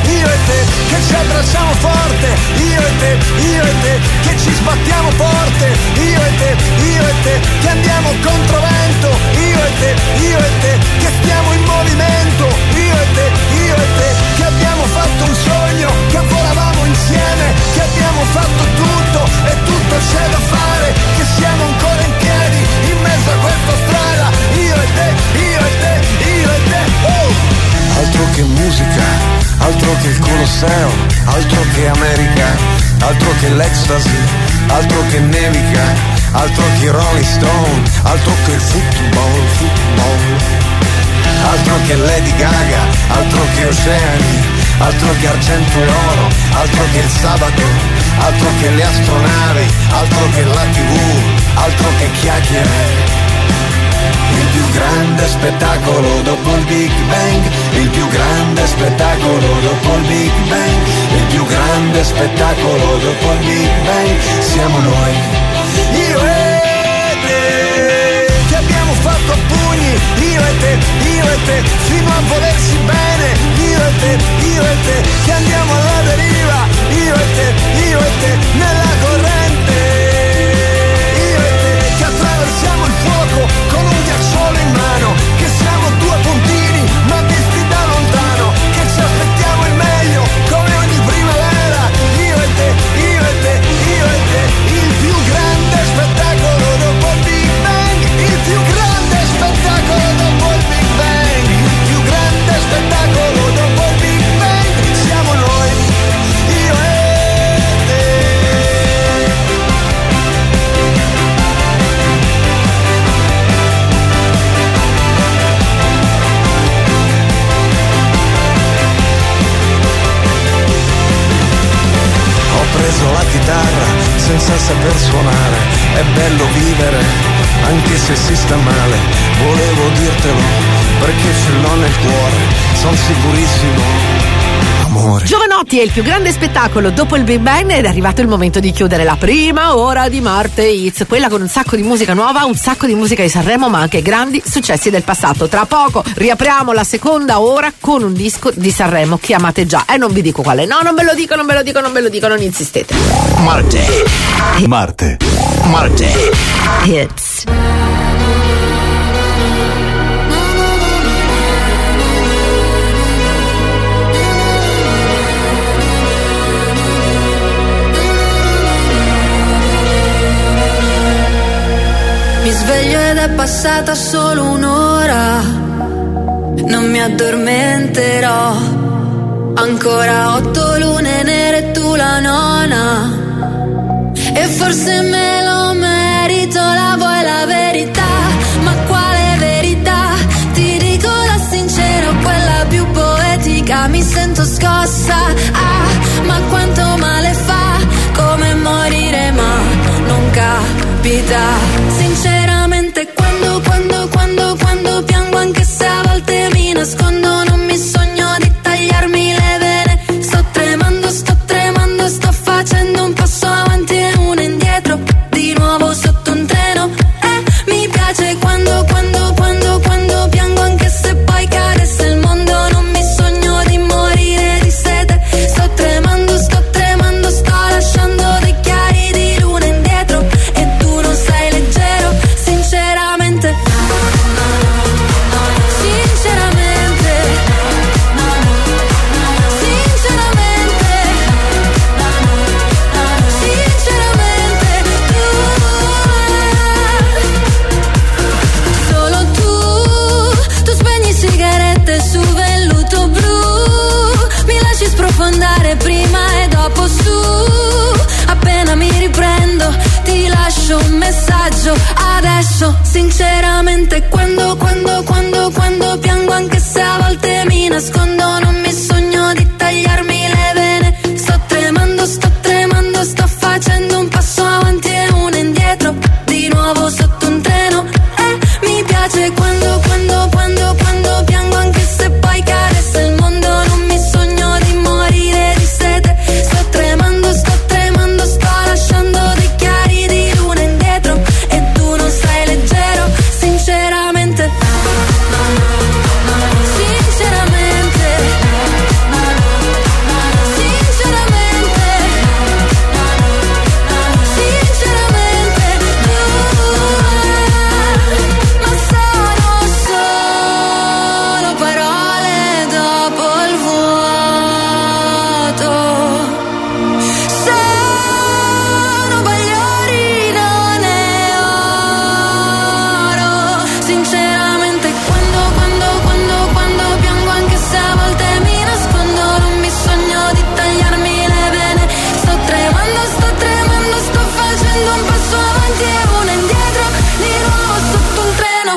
S6: io e te, che ci abbracciamo forte, io e te, io e te, che ci sbattiamo forte, io e te, io e te, che andiamo controvento, io e te, io e te, che stiamo in movimento, io e te, io e te, che abbiamo fatto un sogno, che volavamo insieme, che abbiamo fatto tutto e tutto c'è da fare, che siamo ancora in piedi in mezzo a questa strada, io e te, io e te, io e te, uh! Altro che musica, altro che il Colosseo, altro che America, altro che l'ecstasy, altro che nevica, altro che Rolling Stone, altro che il football, football, altro che Lady Gaga, altro che oceani, altro che argento e oro, altro che il sabato, altro che le astronavi, altro che la tivù, altro che chiacchiere. Il più grande spettacolo dopo il Big Bang, il più grande spettacolo dopo il Big Bang, il più grande spettacolo dopo il Big Bang, siamo noi, io e te, che abbiamo fatto a pugni, io e te, io e te, fino a volersi bene, io e te, io e te, che andiamo alla deriva, io e te, io e te, nella corrente, io e te, che attraversiamo il fuoco con un ghiacciolo in mano, che siamo due puntini ma visti da lontano, che ci aspettiamo il meglio come ogni primavera, io e te, io e te, io e te, il più grande spettacolo dopo il Big Bang, il più grande spettacolo dopo il Big Bang, il più grande spettacolo dopo il Big Bang, siamo noi, io e te. Ho preso la chitarra senza saper suonare, è bello vivere anche se si sta male, volevo dirtelo perché ce l'ho nel cuore, son sicurissimo, amore.
S2: Giovanotti è il più grande spettacolo dopo il Big Bang ed è arrivato il momento di chiudere la prima ora di Marte Hits, quella con un sacco di musica nuova, un sacco di musica di Sanremo ma anche grandi successi del passato. Tra poco riapriamo la seconda ora con un disco di Sanremo che amate già e non vi dico quale, no, non ve lo dico, non ve lo dico, non ve lo dico, non insistete.
S1: Marte. Marte. Marte.
S2: Hits.
S8: Mi sveglio ed è passata solo un'ora, non mi addormenterò, ancora otto lune nere e tu la nona, e forse me lo merito, la vuoi la verità, ma quale verità? Ti dico la sincera, quella più poetica, mi sento scossa, ah, ma quanto male fa, come morire ma non capita. Sinceramente quando, quando, quando, quando piango, anche se a volte mi nascondo, non mi sogno di tagliarmi le vene, sto tremando, sto tremando, sto facendo un passo avanti e uno indietro, di nuovo sotto un treno, eh, mi piace quando, quando, quando, quando piango, anche se poi cadesse il mondo, non mi sogno di morire di sete, sto tremando, sto tremando, sto lasciando dei chiari di luna indietro, e tu non sai leggere.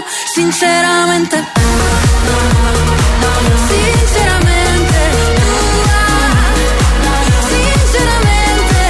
S8: sinceramente, sinceramente tua, sinceramente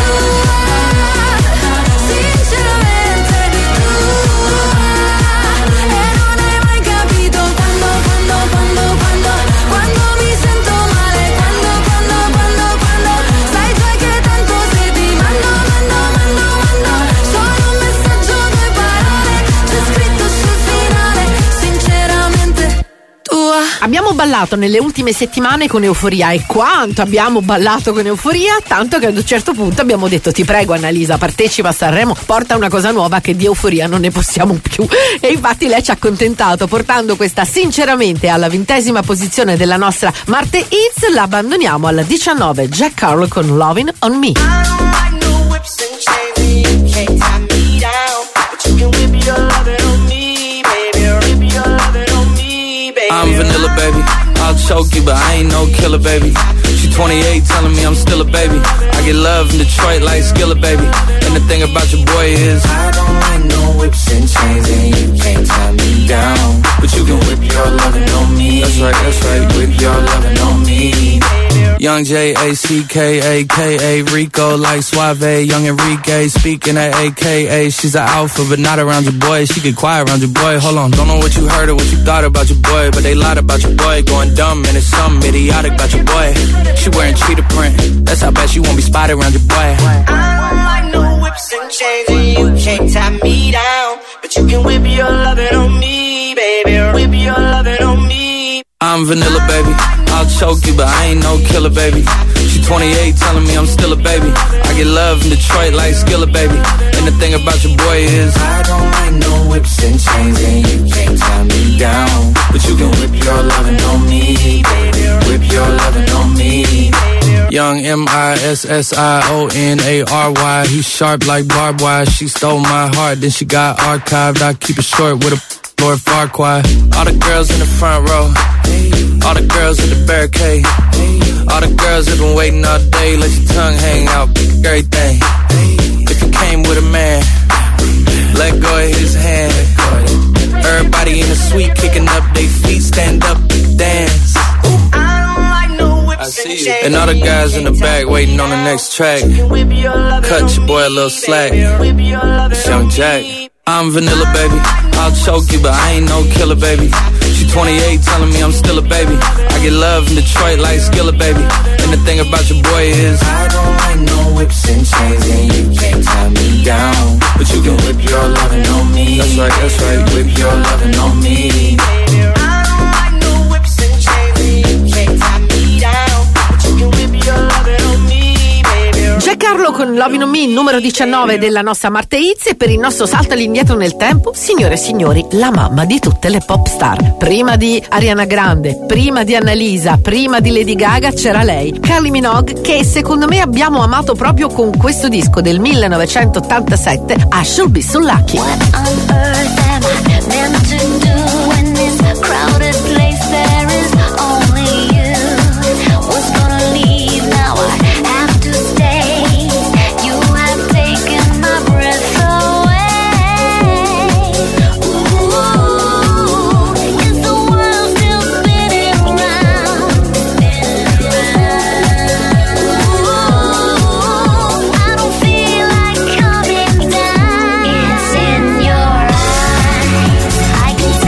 S8: tua, sinceramente tua. E non hai mai capito quando, quando, quando, quando, quando mi sento male, quando, quando, quando, quando, sai già che tanto se ti mando, mando, mando, mando, solo un messaggio, due parole, c'è scritto sul finale, sinceramente tua.
S2: Abbiamo ballato nelle ultime settimane con Euforia, e quanto abbiamo ballato con Euforia, tanto che ad un certo punto abbiamo detto: ti prego Annalisa, partecipa a Sanremo, porta una cosa nuova che di Euforia non ne possiamo più. E infatti lei ci ha accontentato portando questa sinceramente alla ventesima posizione della nostra Marte Hits. La abbandoniamo alla diciannove, Jack Harlow con Lovin' on Me.
S3: I'm vanilla, baby. I'll choke you, but I ain't no killer, baby. She twenty-eight, telling me I'm still a baby. I get love in Detroit like Skillet, baby. And the thing about your boy is I don't like no whips and chains, and you can't tie me down. But you can whip your lovin' on me. That's right, that's right. Whip your lovin' on me. Young J A C K A K A Rico like Suave. Young Enrique speaking at A K A. She's an alpha, but not around your boy. She get quiet around your boy. Hold on, don't know what you heard or what you thought about your boy, but they lied about your boy. Going dumb and it's something idiotic about your boy. She wearing cheetah print. That's how bad she won't be spotted around your boy.
S9: I don't like no whips and chains, and you can't tie me down. But you can whip your lovin' on me, baby. Whip your lovin' on me.
S3: I'm vanilla, baby. I'll choke you, but I ain't no killer, baby. She twenty-eight, telling me I'm still a baby. I get love in Detroit like Skillet, baby. And the thing about your boy is I don't like no whips and chains, and you can't tie me down. But you can whip your lovin' on me, baby. Whip your lovin' on me. Young M I S S I O N A R Y. He's sharp like barbed wire. She stole my heart, then she got archived. I keep it short with a Lord Farquaad. All the girls in the front row, all the girls in the barricade, all the girls have been waiting all day. Let your tongue hang out, pick everything. If you came with a man, let go of his hand. Everybody in the suite kicking up their feet, stand up, dance. I see you. And all the guys in the back waiting on the next track. Cut your boy a little slack. It's Young Jack. I'm vanilla, baby. I'll choke you, but I ain't no killer, baby. She twenty-eight, telling me I'm still a baby. I get love in Detroit like Skillet, baby. And the thing about your boy is I don't like no whips and chains, and you can't tie me down. But you can whip your lovin' on me. That's right, that's right. Whip your lovin' on me.
S9: I don't like no whips and chains, and you can't tie me down. But you can whip your lovin' on me.
S2: Jack Harlow con Lovin' on Me, numero diciannove della nostra Marte Hits. E per il nostro salto all'indietro nel tempo, signore e signori, la mamma di tutte le pop star. Prima di Ariana Grande, prima di Annalisa, prima di Lady Gaga c'era lei, Kylie Minogue, che secondo me abbiamo amato proprio con questo disco del millenovecentottantasette, I Should Be So Lucky.
S8: What on earth am I meant to do in this crowded place? There is only you. Was gonna leave, now I have to stay. You have taken my breath away. Ooh, is the world still spinning round? Ooh, I don't feel like coming down. It's in your eyes, I can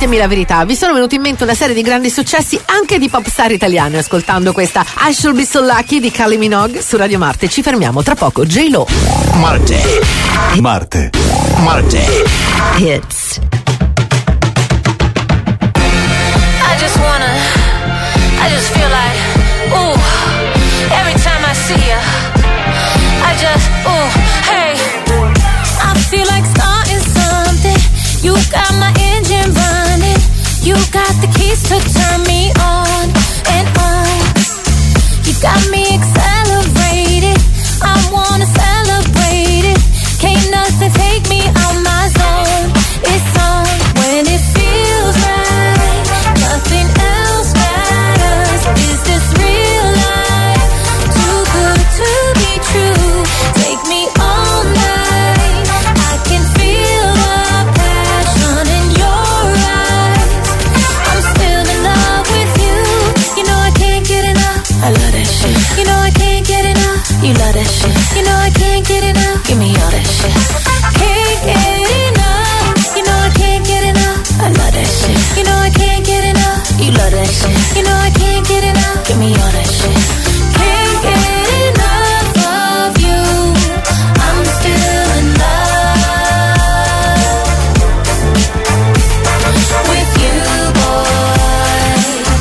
S2: ditemi la verità, vi sono venuti in mente una serie di grandi successi anche di pop star italiane ascoltando questa I Should Be So Lucky di Kylie Minogue su Radio Marte. Ci fermiamo tra poco. J-Lo.
S1: Marte. Marte. Marte.
S2: Hits.
S10: I just wanna, I just feel like, ooh, every time I see ya, I just, ooh, hey, I feel like starting something. You got my engine running. You got the keys to turn me on and on. You got me accelerated. I wanna celebrate it. Can't nothing take me out my zone. It's on when it feels right. Nothing else matters. Is this real life? Too good to be true. Take me all night. I can feel the passion in your eyes. I'm still in love with you. You know I can't get enough. I love that shit. You know I can't get enough. You love that shit. You know I can't get enough. Give me all that shit. Can't get enough. You know I can't get enough. I love that shit. You know I can't get enough. You love that shit. You know I can't get enough. Give me all that shit. Can't get enough of you. I'm still in love with you, boy.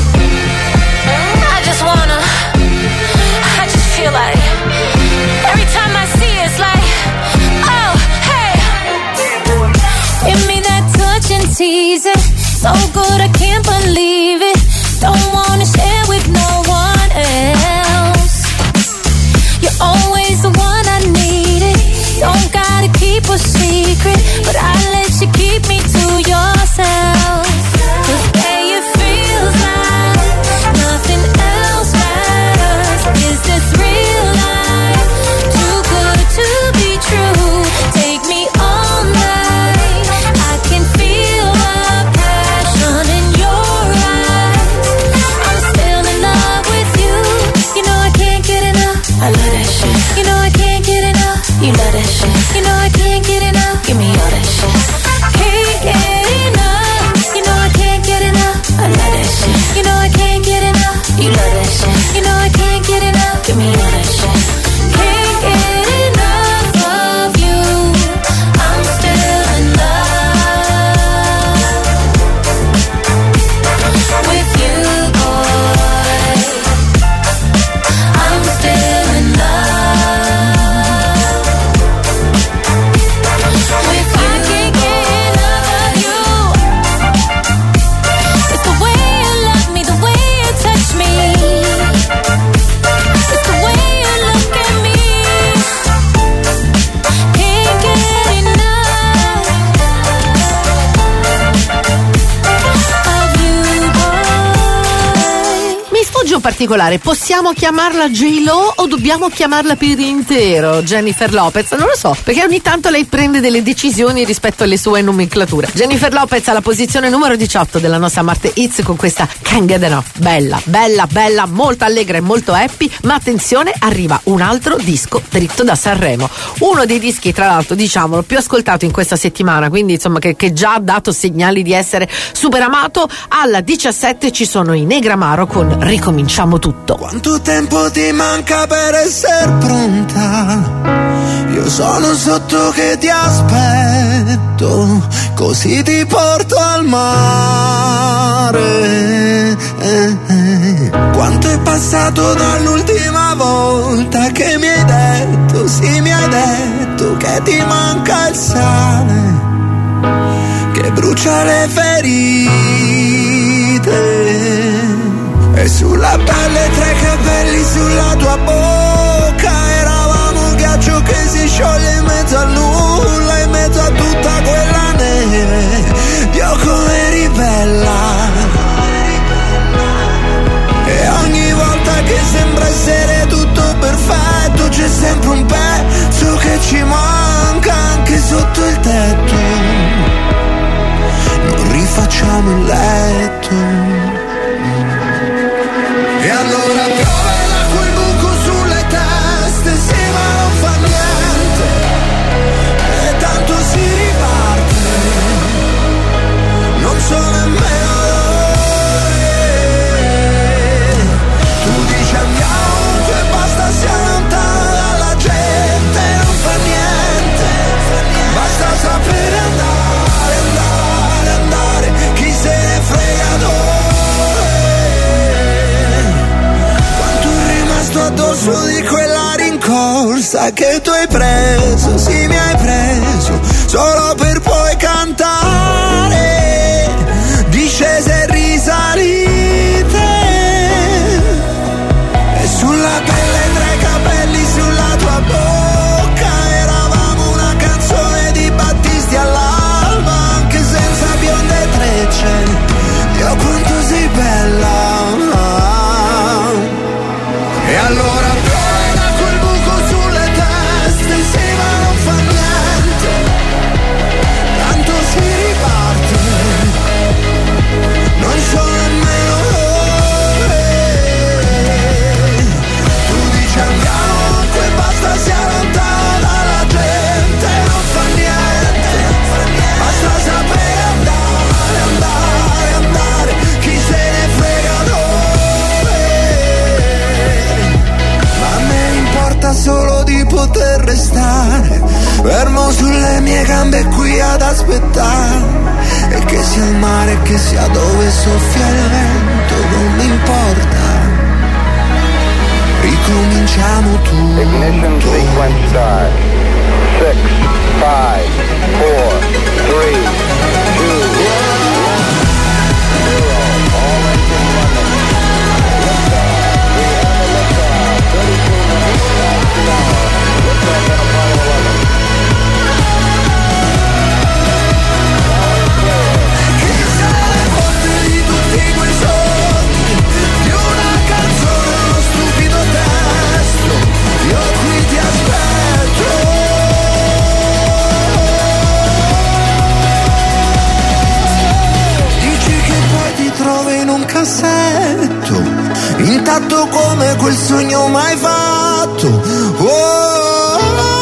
S10: I just wanna, I just feel like every time I see it, it's like, oh, hey. Give me that touch and tease it. So good I can't believe it. Don't wanna share with no one else. You're always the one I needed. Don't gotta keep a secret, but I let you keep me to yourself. 'Cause babe, it feels like nothing else matters. Is this real life? Too good to be true. Take me all night. I can feel the passion in your eyes. I'm still in love with you. You know I can't get enough. I love that shit. You know I can't get enough. You love that shit. You know I can't get enough. Give me all that shit. Can't get enough. You know I can't get enough. I love that shit. You know I can't get enough. You love that shit. You know I can't get enough. Give me all that shit. Can't get enough of you. I'm still in love with you, boy. I'm still in love with you. I can't get enough of you. It's the way you love me, the way you touch me. It's the way you look at me. Can't get enough of you, boy.
S2: Mi sfugge un particolare, possiamo chiamarla J-Lo o dobbiamo chiamarla per intero Jennifer Lopez? Non lo so, perché ogni tanto lei prende delle decisioni rispetto alle sue nomenclature. Jennifer Lopez alla posizione numero diciotto della nostra Marte Hits con questa Can't Get Enough. Bella, bella, bella, molto allegra e molto happy, ma attenzione, arriva un altro disco dritto da Sanremo. Uno dei dischi, tra l'altro, diciamolo, più ascoltato in questa settimana, quindi insomma che, che già ha dato segnali di essere super amato. Alla diciassette ci sono i Negramaro con Ricominciamo tutto.
S6: Quanto tempo ti manca per essere pronta? Io sono sotto che ti aspetto, così ti porto al mare. Eh, eh. Quanto è passato dall'ultima volta che mi hai detto, sì mi hai detto che ti manca il sale, che brucia le ferite. E sulla pelle tre capelli sulla tua bocca, eravamo ghiaccio che si scioglie in mezzo al nulla, in mezzo a tutta quella neve. Dio come eri bella, e ogni volta che sembra essere tutto perfetto c'è sempre un pezzo che ci manca anche sotto il tetto. Non rifacciamo il letto. E allora piove l'acqua in buco sulle teste, sì ma non fa niente, e tanto si riparte, non so nemmeno Sai che tu hai preso, sì mi hai preso, solo per poi cantare discese e risalite, e sulla pelle tra i capelli, sulla tua bocca, eravamo una canzone di Battisti all'alba, anche senza bionde trecce, Dio quanto sei bella. E allora piove da quel buco sulle teste, sì ma non fa niente, tanto si riparte, non so nemmeno dove. Tu dici andiamo ovunque, basta sia lontano dalla gente, non fa niente, basta sapere andare, andare, andare, chi se ne frega dove. Ma a me importa solo di poter restare fermo sulle mie gambe qui ad aspettare, e che sia il mare, che sia dove soffia il vento, non mi importa. Ricominciamo tutto.
S11: Ignition sequence start. Six, five, four, three, two, one, zero. All engine running. Liftoff. We have a liftoff. thirty-two minutes past the hour. Liftoff on Apollo eleven.
S6: Chissà le fotte di tutti quei sogni, di una canzone, uno stupido testo, io qui ti aspetto. Dici che poi ti trovi in un cassetto, intatto come quel sogno mai fatto. Oh,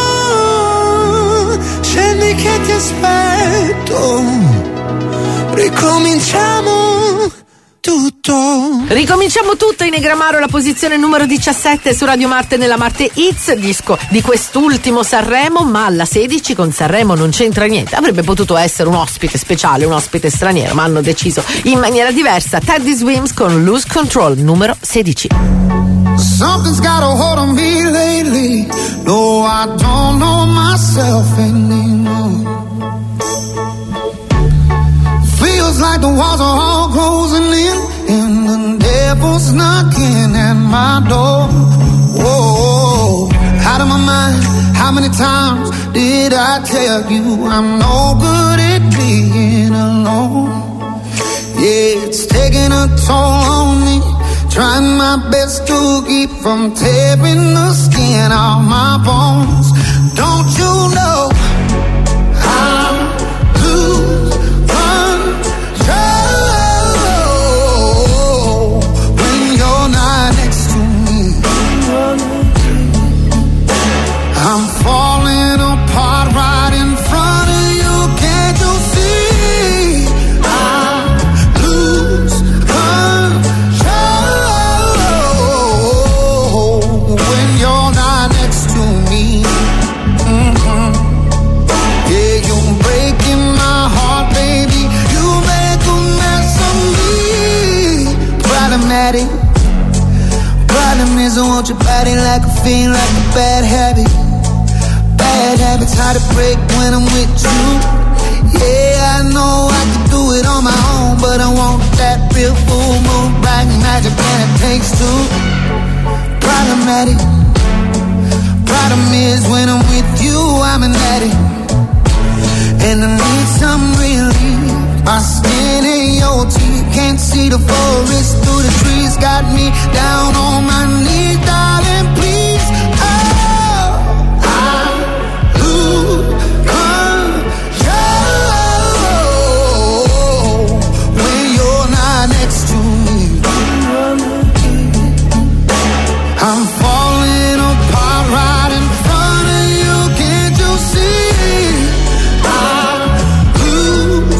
S6: scendi che ti aspetto, ricominciamo tutto.
S2: Ricominciamo tutto in Negramaro, la posizione numero diciassette su Radio Marte nella Marte Hits, disco di quest'ultimo Sanremo, ma alla sedici con Sanremo non c'entra niente. Avrebbe potuto essere un ospite speciale, un ospite straniero, ma hanno deciso in maniera diversa. Teddy Swims con Lose Control, numero sedici.
S12: Something's got a hold on me lately. No, I don't know myself anymore. Feels like the walls are all closing in, and the devil's knocking at my door. Whoa, out of my mind. How many times did I tell you I'm no good at being alone? Yeah, it's taking a toll on me. Trying my best to keep from tearing the skin off my bones. Don't you know I lose control when you're not next to me? I'm falling apart right in front of you. Can't you see? I lose control when you're not next to me. Mm-hmm. Yeah, you're breaking my heart, baby. You make a mess of me. Problematic. Problem is I want your body like a fiend, like a bad habit. Bad habits hard to break when I'm with you. Yeah, I know I can do it on my own, but I want that real full moon, black magic, and it takes two. Problematic. Problem is when I'm with you, I'm an addict, and I need some relief. My skin and your teeth, can't see the forest through the trees. Got me down on my knees, darling, please. Oh, I lose control when you're not next to me. I'm falling apart right in front of you. Can't you see? I lose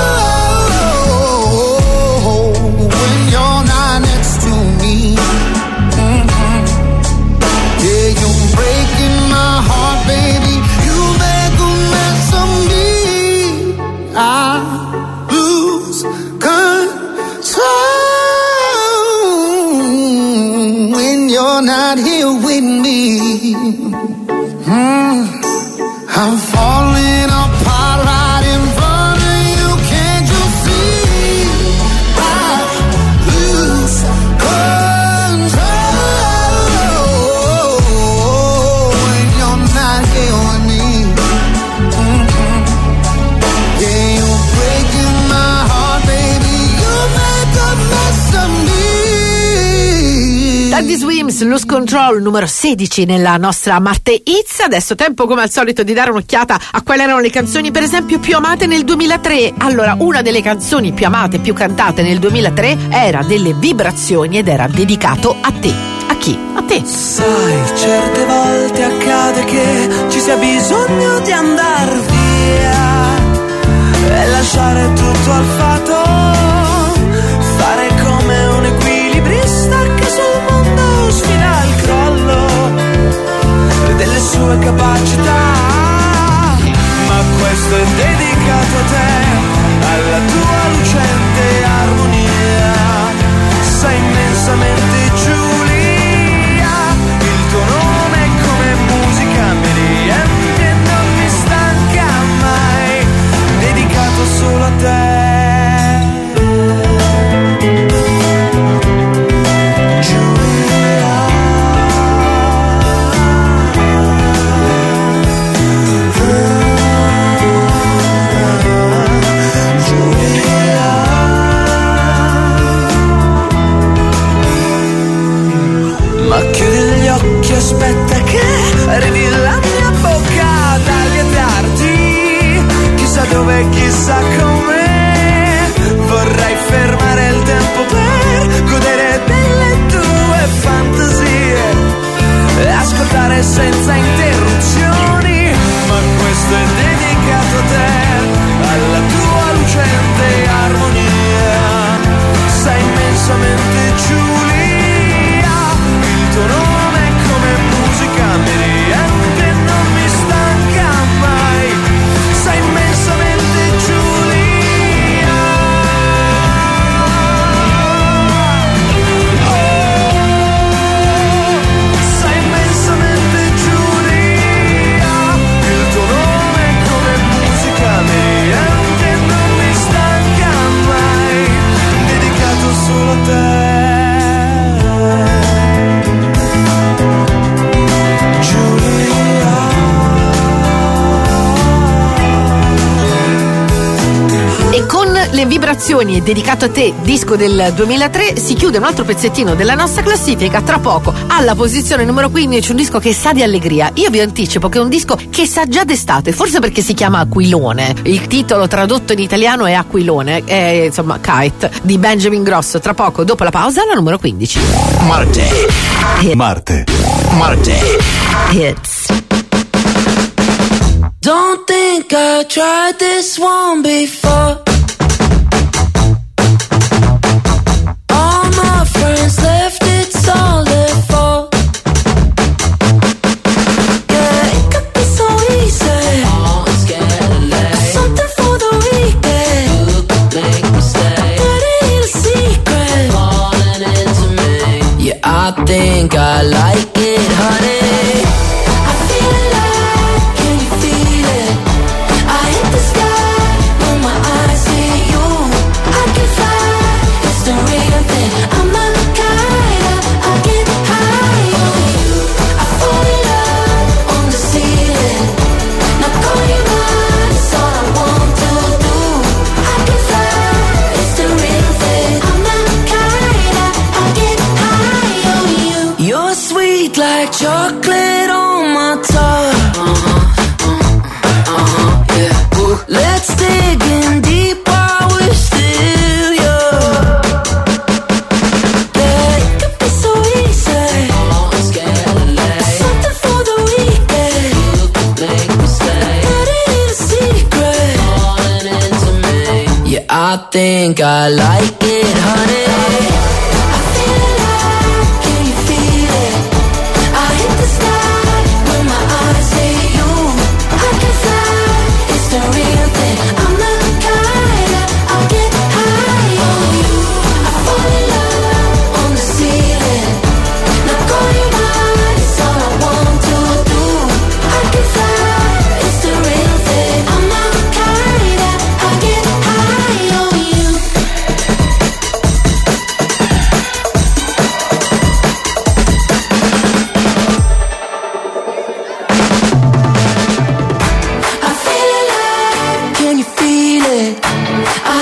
S12: control when you're not next to me.
S2: Teddy Swims, Lose Control, numero sedici nella nostra Marte Hits. Adesso tempo come al solito di dare un'occhiata a quali erano le canzoni per esempio più amate nel duemilatré. Allora, una delle canzoni più amate, più cantate nel duemilatré era Delle Vibrazioni ed era dedicato a te. A chi? A te.
S13: Sai, certe volte accade che ci sia bisogno di andar via e lasciare tutto al fato, fare come un equilibrista che sul mondo sfida il crollo delle sue capacità. Ma questo è dedicato a te, alla tua lucente armonia. Sei immensamente Giulia, il tuo nome è come musica, mi riempie e non mi stanca mai, dedicato solo a te. Aspetta che arrivi la mia bocca ad allietarti, chissà dove, chissà come. Vorrei fermare il tempo per godere delle tue fantasie e ascoltare senza interruzioni. Ma questo è dedicato a te, alla tua lucente armonia. Sei immensamente Giulia, il tuo nome mi riempie e non mi stanca mai, sei immensamente Giulia. Oh, sei immensamente Giulia, il tuo nome è come musica, mi riempie e non mi stanca mai, dedicato solo a te.
S2: Le Vibrazioni, dedicato a te, disco del duemilatré, si chiude un altro pezzettino della nostra classifica. Tra poco alla posizione numero quindici un disco che sa di allegria. Io vi anticipo che è un disco che sa già d'estate, forse perché si chiama Aquilone. Il titolo tradotto in italiano è Aquilone, è insomma Kite di Benjamin Grosso. Tra poco, dopo la pausa, alla numero quindici.
S1: Marte. Marte. Marte.
S2: Hits.
S5: Don't think I tried this one before. All my friends left, it's all their fault. Yeah, it could be so easy. Oh, I'm scared late. Something for the weekend. You could make me stay. Dirty little secret. Falling into me. Yeah, I think I like it, honey. Like chocolate on my tongue. Uh-huh, uh-huh, uh-huh, yeah. Ooh. Let's dig in deep while we're still young. Yeah, it could be so easy. Oh, I'm scared late. Something for the weekend. You could make me stay. Dirty little secret. Falling into me. Yeah, I think I like it, honey.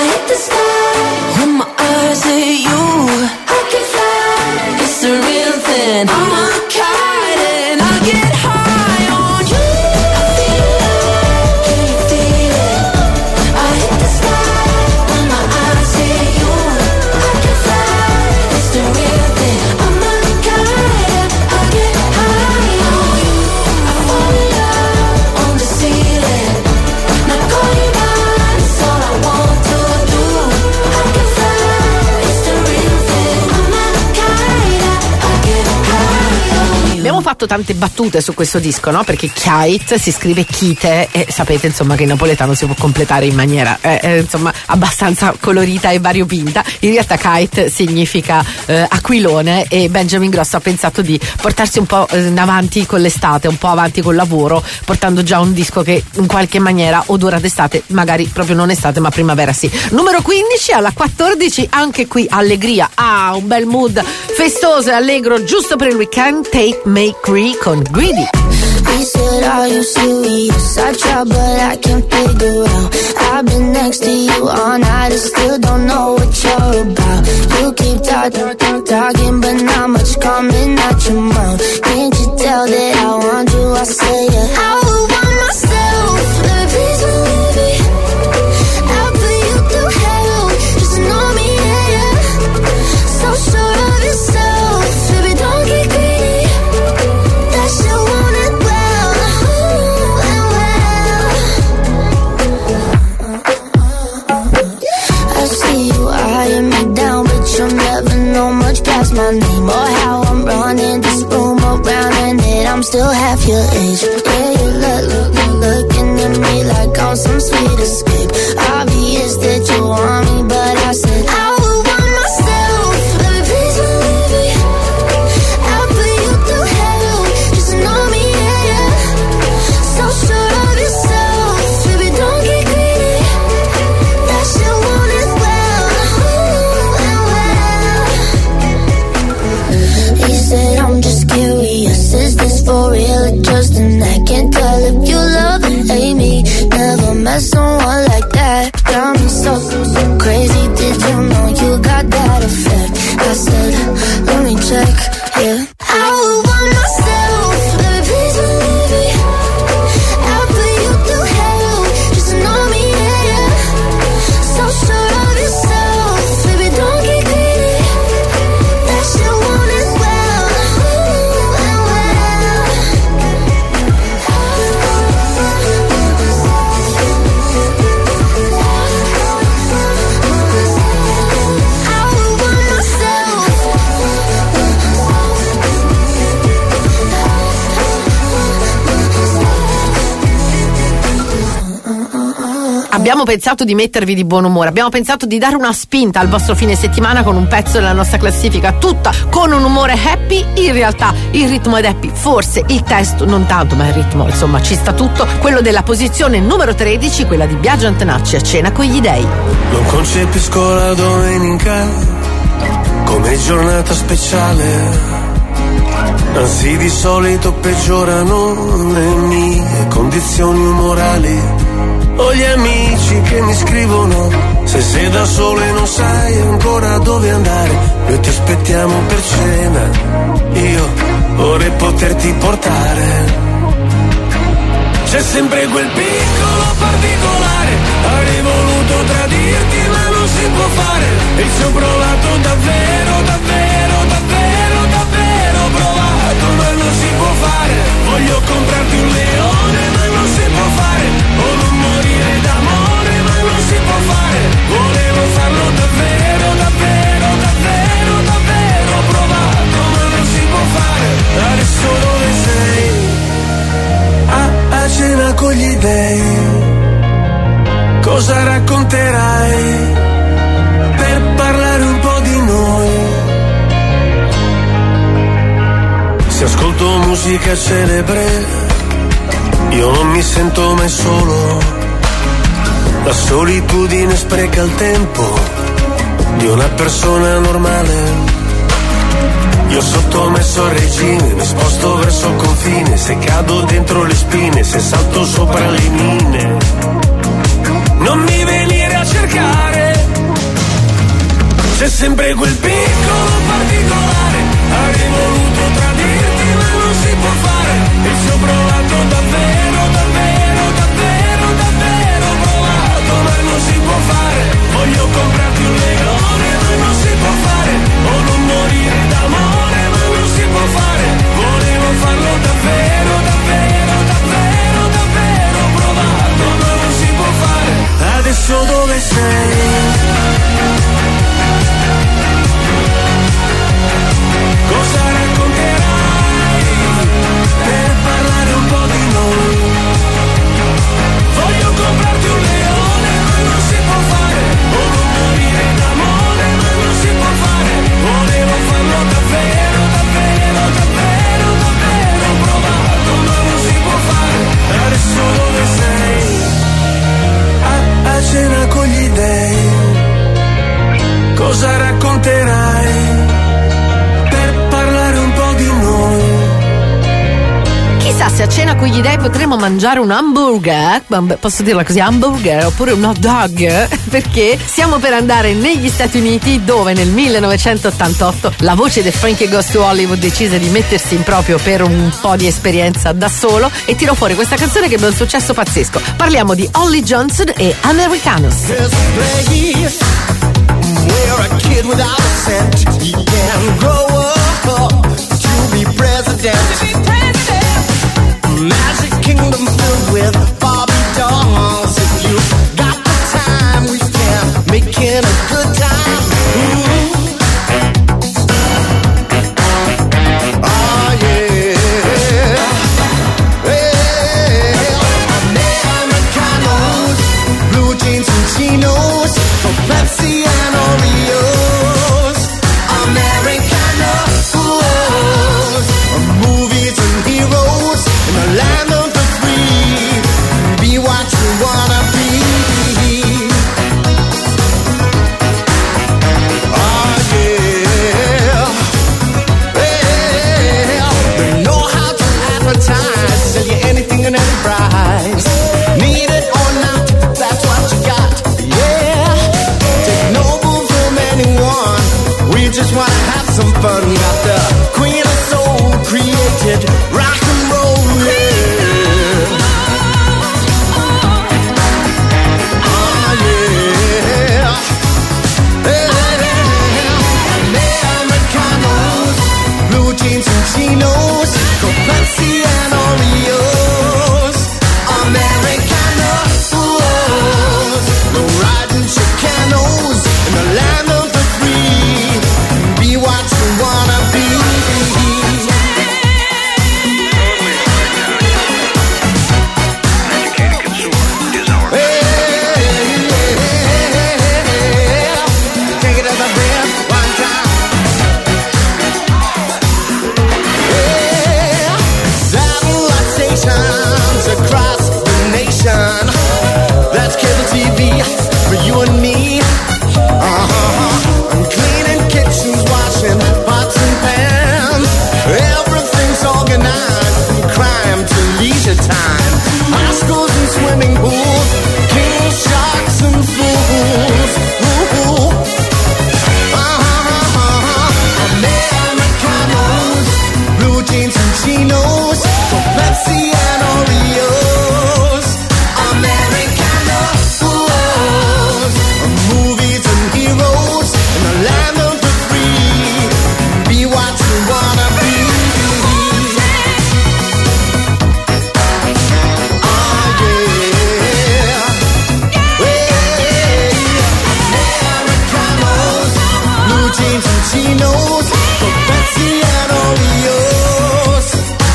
S5: Real thing.
S8: feeling. I'm a kite and I get high on you. I feel love, can you feel it? I hit the sky when my eyes see you. I can fly, it's the real thing. I'm a kite, I get high on you. I fall in love on the ceiling. Now call you mine, it's all I want to do. I can fly, it's the real thing. I'm a kite, I get high on you.
S2: Abbiamo fatto tante battute su questo disco, no? Perché kite si scrive kite e sapete insomma che in napoletano si può completare in maniera eh, eh, insomma abbastanza colorita e variopinta. In realtà kite significa eh, aquilone e Benjamin Grosso ha pensato di portarsi un po' in avanti con l'estate, un po' avanti col lavoro, portando già un disco che in qualche maniera odora d'estate, magari proprio non estate ma primavera sì. Numero quindici, alla quattordici anche qui allegria, ah un bel mood festoso e allegro giusto per il weekend. Take Me Free con Greedy.
S4: He said, are you serious? I try but I can't figure out. I've been next to you all night and still don't know what you're about. You keep talking, talking but not much coming out your mouth. Can't you tell that I want you? I say yeah. I would want myself. Let me please believe me. I'll put you through hell. Just know me, yeah, yeah. So sure of yourself. Baby, don't get greedy. That you want it well, ooh, and well. I see you eyeing me down, but you'll never know much past my name or how I'm running this room around, and that I'm still half your age. Yeah, you look, look, look, looking at me like I'm some sweet escape. Obvious that you want me, but I said I would want myself. Let me please believe me. I'll put you through hell. Just know me, yeah, yeah. So sure of yourself. Baby, don't get greedy. That you want it well, ooh, and well. He said, I'm just curious. Is this for real or just an act? Can't tell if you love and hate me. Never met someone like that. Got me so, so crazy. Did you know you got that effect? I said, let me check, yeah. I would want myself. Let me please believe me. I'll put you through hell. Just know me, yeah, yeah. So sure of yourself. Baby, don't get greedy. That you want it well, ooh, and well. I would want myself.
S2: Abbiamo pensato di mettervi di buon umore, abbiamo pensato di dare una spinta al vostro fine settimana con un pezzo della nostra classifica tutta con un umore happy. In realtà il ritmo è happy, forse il testo non tanto, ma il ritmo insomma ci sta tutto. Quello della posizione numero tredici, quella di Biagio Antenacci, A cena con gli dei.
S14: Non concepisco la domenica come giornata speciale, anzi di solito peggiorano le mie condizioni umorali. Ho gli amici che mi scrivono se sei da solo e non sai ancora dove andare, noi ti aspettiamo per cena, io vorrei poterti portare. C'è sempre quel piccolo particolare, avrei voluto tradirti ma non si può fare, e ci ho provato davvero, davvero, davvero, davvero provato, ma non si può fare. Voglio comprarti un leone ma non si può fare, o non morire d'amore ma non si può fare. Volevo farlo davvero, davvero, davvero, davvero provato, ma non si può fare. Adesso dove sei? A, a cena con gli dei, cosa racconterai per parlare un po' di noi? Se ascolto musica celebre, io non mi sento mai solo. La solitudine spreca il tempo di una persona normale. Io sottomesso al regime, mi sposto verso il confine, se cado dentro le spine, se salto sopra le mine. Non mi venire a cercare, c'è sempre quel piccolo particolare, avrei voluto tradire dove sei. Cosa racconterai per parlare un po' di noi? Voglio comprarti un leone ma non si può fare, o non morire d'amore ma non si può fare. Volevo farlo davvero, davvero, davvero, davvero provato ma non si può fare. Adesso dove sei? A, a cena con gli dèi. Cosa racconterai per parlare un po' di noi?
S2: Chissà se a cena con gli dèi potremo mangiare un hamburger, posso dirla così, hamburger, oppure un hot dog, perché stiamo per andare negli Stati Uniti, dove nel millenovecentottantotto la voce di Frankie Goes to Hollywood decise di mettersi in proprio per un po' di esperienza da solo e tirò fuori questa canzone che ebbe un successo pazzesco. Parliamo di Holly Johnson e Americanos.
S6: Where a kid without a cent, he can grow up to be president. Magic kingdom filled with Barbie dolls. If you got the time, we can make it a good time. Ooh. Oh yeah. Well, Americanos, blue jeans and chinos, for Pepsi and Oreos. Americanos, movies and heroes in the land of the free. Be what you wanna be. Oh yeah. Well, they know how to advertise, sell you anything and any price. Need it or not, that's what you got. Yeah. Take no move from anyone. We just wanna have some fun. Got the queen of soul created rock and roll. Yeah. Oh yeah. Hey, Americanos, blue jeans and chinos, Coke, Pepsi and Oreos. Americanos, no riding chicanos in the land of the free. Be what you wanna be. Take it as a breath one time. Yeah. Satellite stations across the nation. That's cable T V for you and me. Uh-huh. I'm cleaning kitchens, washing pots and pans. Everything's organized from crime to leisure time. High schools and swimming pools, kings, sharks and fools. Ooh. Uh-huh. Americanos, blue jeans and chinos, for Pepsi and Oreos. Americanos, movies and heroes in the land of the free. Be what you wanna be. Oh yeah. Hey, Americanos, blue jeans and chinos, for Pepsi and Oreos.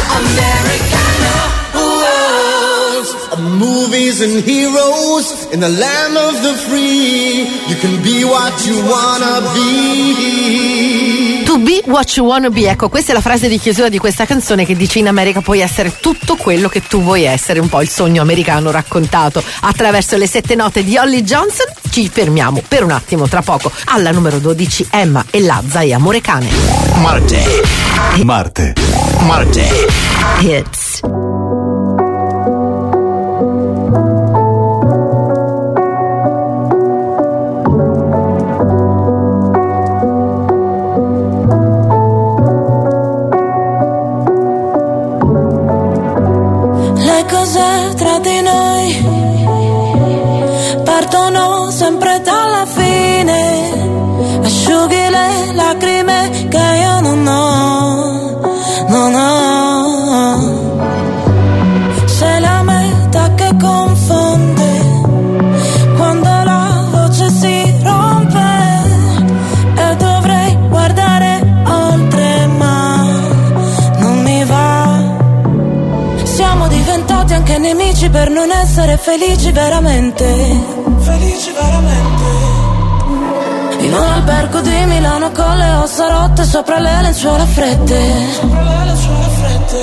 S6: Americanos, movies and heroes in the land of the free. You can be what you wanna be.
S2: To be what you wanna be, ecco, questa è la frase di chiusura di questa canzone che dice: in America puoi essere tutto quello che tu vuoi essere, un po' il sogno americano raccontato attraverso le sette note di Holly Johnson. Ci fermiamo per un attimo, tra poco alla numero dodici Emma e Lazza e Amore Cane.
S1: Marte. Marte. Marte.
S2: Hits.
S5: Le cose tra di noi partono sempre dalla fine. Asciughi le lacrime che io non ho, non ho. Sei la meta che confonde quando la essere felici veramente. Felici veramente. In un albergo di Milano con le ossa rotte sopra le lenzuola fredde. Sopra le lenzuola fredde.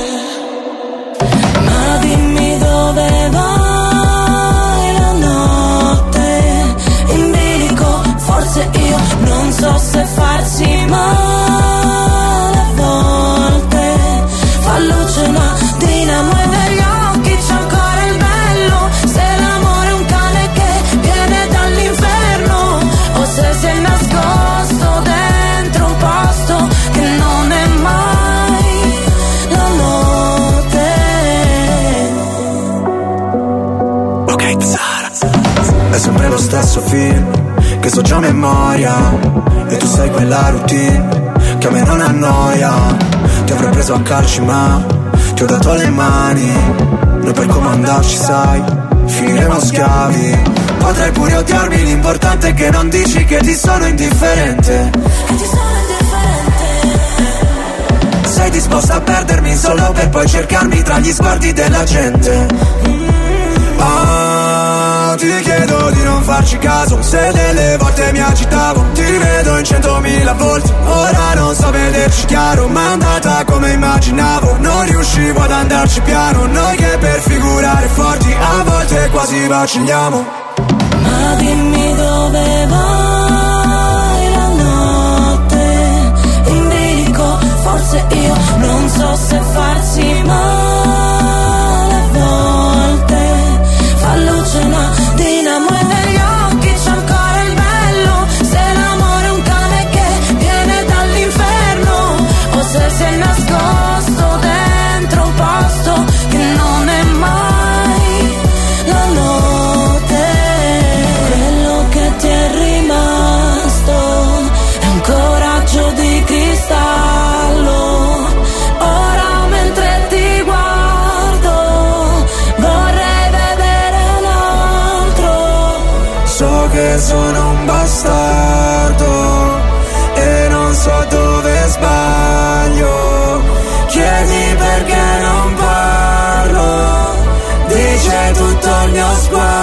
S5: Ma dimmi dove vai la notte in bilico. Forse io non so se farsi male a volte. Fa luce una dinamo e negli occhi c'è ancora il bello. Se l'amore è un cane che viene dall'inferno, o se si è nascosto dentro un posto che non è mai la notte.
S6: Ok, Zara. È sempre lo stesso film che so già a memoria, e tu sai quella routine che a me non annoia. Ti avrei preso a calci ma ti ho dato le mani. Noi per comandarci sai, finiremo schiavi. Potrai pure odiarmi, l'importante è che non dici che ti sono indifferente. Che ti sono indifferente. Sei disposta a perdermi solo per poi cercarmi tra gli sguardi della gente. Ah, ti chiedo di non farci caso, se delle volte mi agitavo. Ti vedo in centomila volti, ora non so vederci chiaro. Ma è andata come immaginavo, non riuscivo ad andarci piano. Noi che per figurare forti a volte quasi vacilliamo.
S5: Ma dimmi dove vai la notte in bilico. Forse io non so se farsi male a volte. Fa luce una dinamo e negli occhi c'è ancora il bello. Se l'amore è un cane che viene dall'inferno, o se si è nascosto dentro un posto che non è mai la notte. Quello che ti è rimasto è un coraggio di cristallo. Ora mentre ti guardo vorrei vedere un altro.
S6: So che sono un bastardo e non so dove sbaglio. Chiedi perché non parlo, dice tutto il mio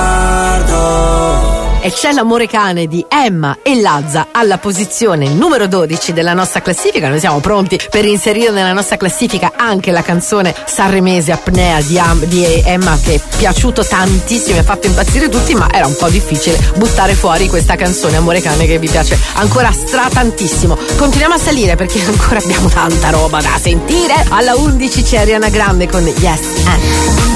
S6: sguardo.
S2: E c'è l'amore cane di Emma e Lazza alla posizione numero dodici della nostra classifica. Noi siamo pronti per inserire nella nostra classifica anche la canzone sanremese Apnea di, Am- di Emma, che è piaciuto tantissimo, ha fatto impazzire tutti, ma era un po' difficile buttare fuori questa canzone Amore cane che vi piace ancora stra tantissimo. Continuiamo a salire perché ancora abbiamo tanta roba da sentire. Alla undici c'è Ariana Grande con Yes and.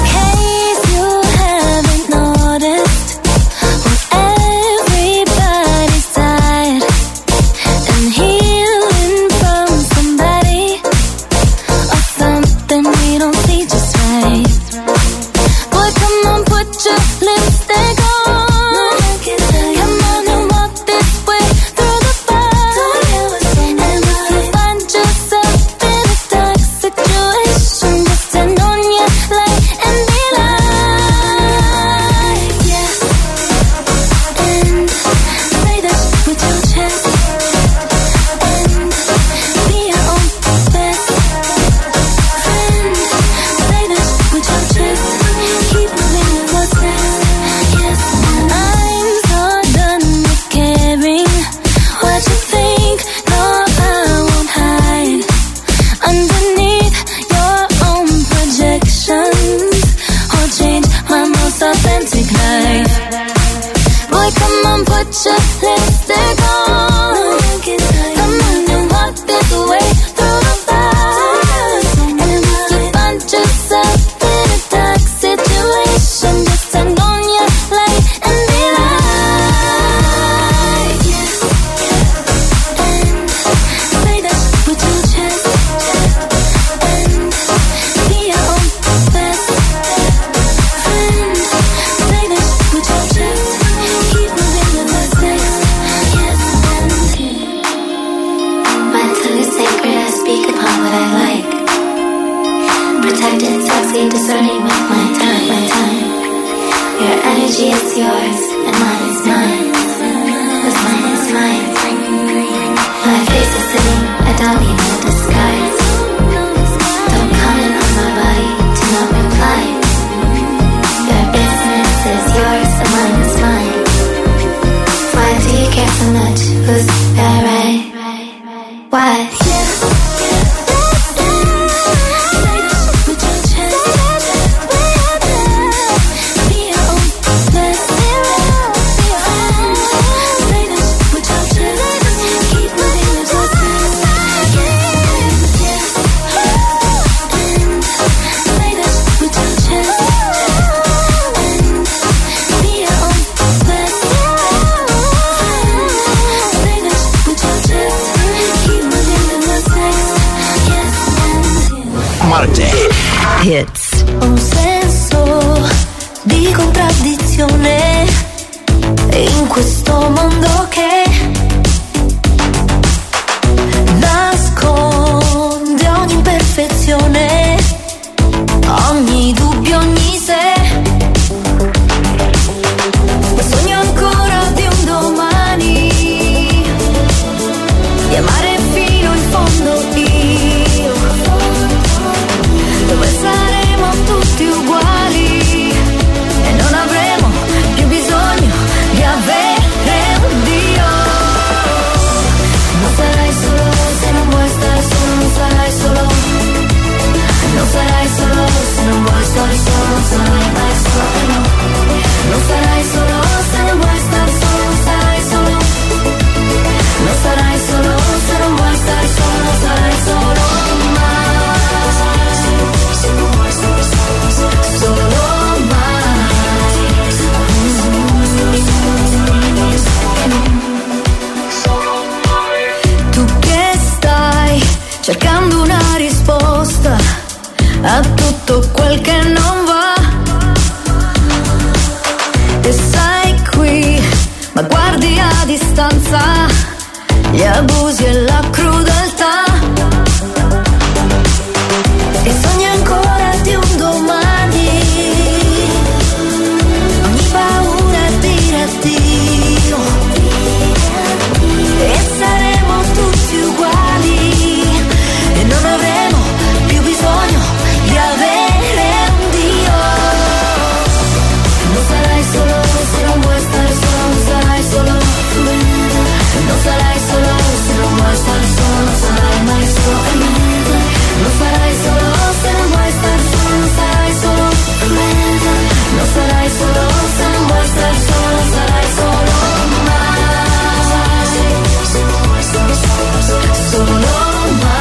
S15: Don't comment on my body, do not reply. Your business.
S4: care so much. Was that right? Why?
S1: Hits.
S8: Un senso di contraddizione in questo mondo che nasconde ogni imperfezione, ogni dubbio, ogni se. Sogno ancora di un domani, di amare fino in fondo io, dove saremo tutti uguali e non avremo più bisogno di avere un Dio. Non sarai solo se non vuoi stare solo, non sarai solo, non sarai solo se non vuoi stare solo, non sarai mai solo, no. Non sarai solo se non vuoi stare solo, non sarai solo, non sarai solo se non vuoi stare solo, non sarai solo mai. Cercando una risposta a tutto quel che non va, e sei qui, ma guardi a distanza gli abusi e la crudeltà, e sogni ancora di un domani, ogni paura è dire addio, e saremo tutti uguali e non avremo più bisogno di avere un Dio. Non sarai solo se non vuoi stare solo, non sarai solo, non sarai solo se non vuoi stare solo, non sarai mai solo, non sarai solo se non vuoi stare solo, non sarai solo, non sarai solo se non vuoi stare solo, non sarai solo mai, solo mai.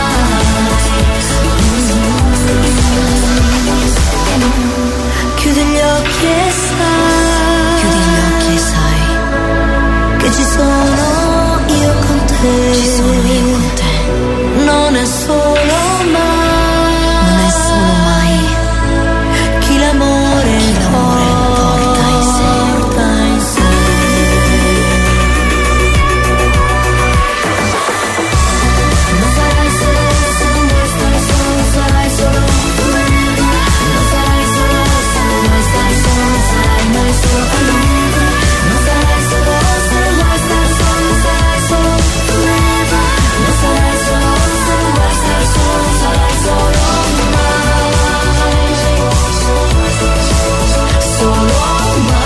S8: Chiudi gli occhi e sai, chiudi gli occhi e sai che ci sono io con te, ci sono io con te. Non è solo mai, non è solo mai chi l'amore, chi l'amore porta in sé, porta in sé. Non sarai solo se non vuoi stare solo, non sarai solo, non sarai solo se non vuoi stare solo, non sarai mai solo, non sarai solo se non vuoi stare solo, non sarai solo, non sarai solo se non vuoi stare solo, non sarai solo mai, solo mai.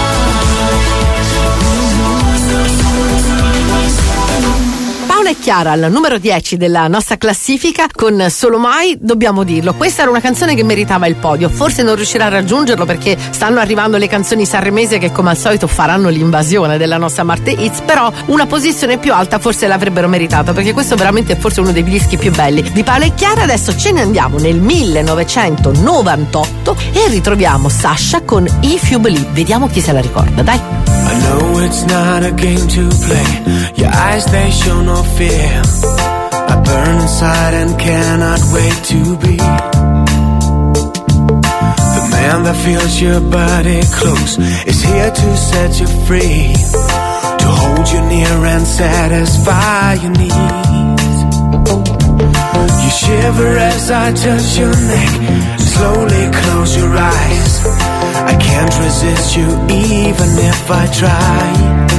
S2: Paola e Chiara al numero dieci della nostra classifica con Solo Mai, dobbiamo dirlo, questa era una canzone che meritava il podio, forse non riuscirà a raggiungerlo perché stanno arrivando le canzoni sanremese che come al solito faranno l'invasione della nostra Marte Hits, però una posizione più alta forse l'avrebbero meritato perché questo veramente è forse uno dei dischi più belli di Paola e Chiara. Adesso ce ne andiamo nel millenovecentonovantotto e ritroviamo Sasha con If You Believe, vediamo chi se la ricorda, dai.
S15: I know it's not a game to play. Your eyes, they show no fear. I burn inside and cannot wait to be the man that feels your body close, is here to set you free, to hold you near and satisfy your needs. You shiver as I touch your neck, slowly close your eyes. I can't resist you even if I try.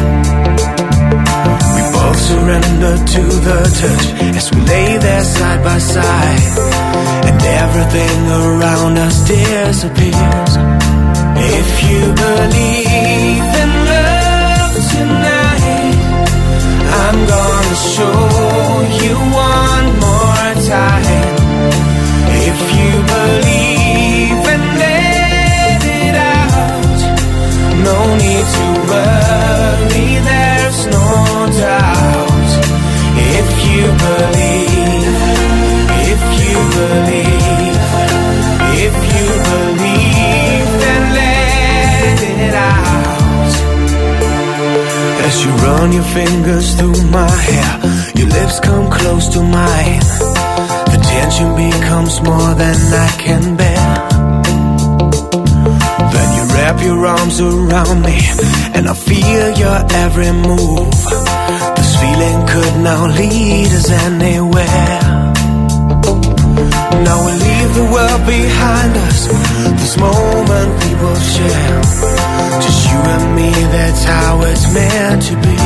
S15: We both surrender to the touch as we lay there side by side, and everything around us disappears. If you believe in love tonight, run your fingers through my hair. Your lips come close to mine. The tension becomes more than I can bear. Then you wrap your arms around me, and I feel your every move. This feeling could now lead us anywhere. Now we leave the world behind us. This moment we will share. Just you and me, that's how it's meant to be.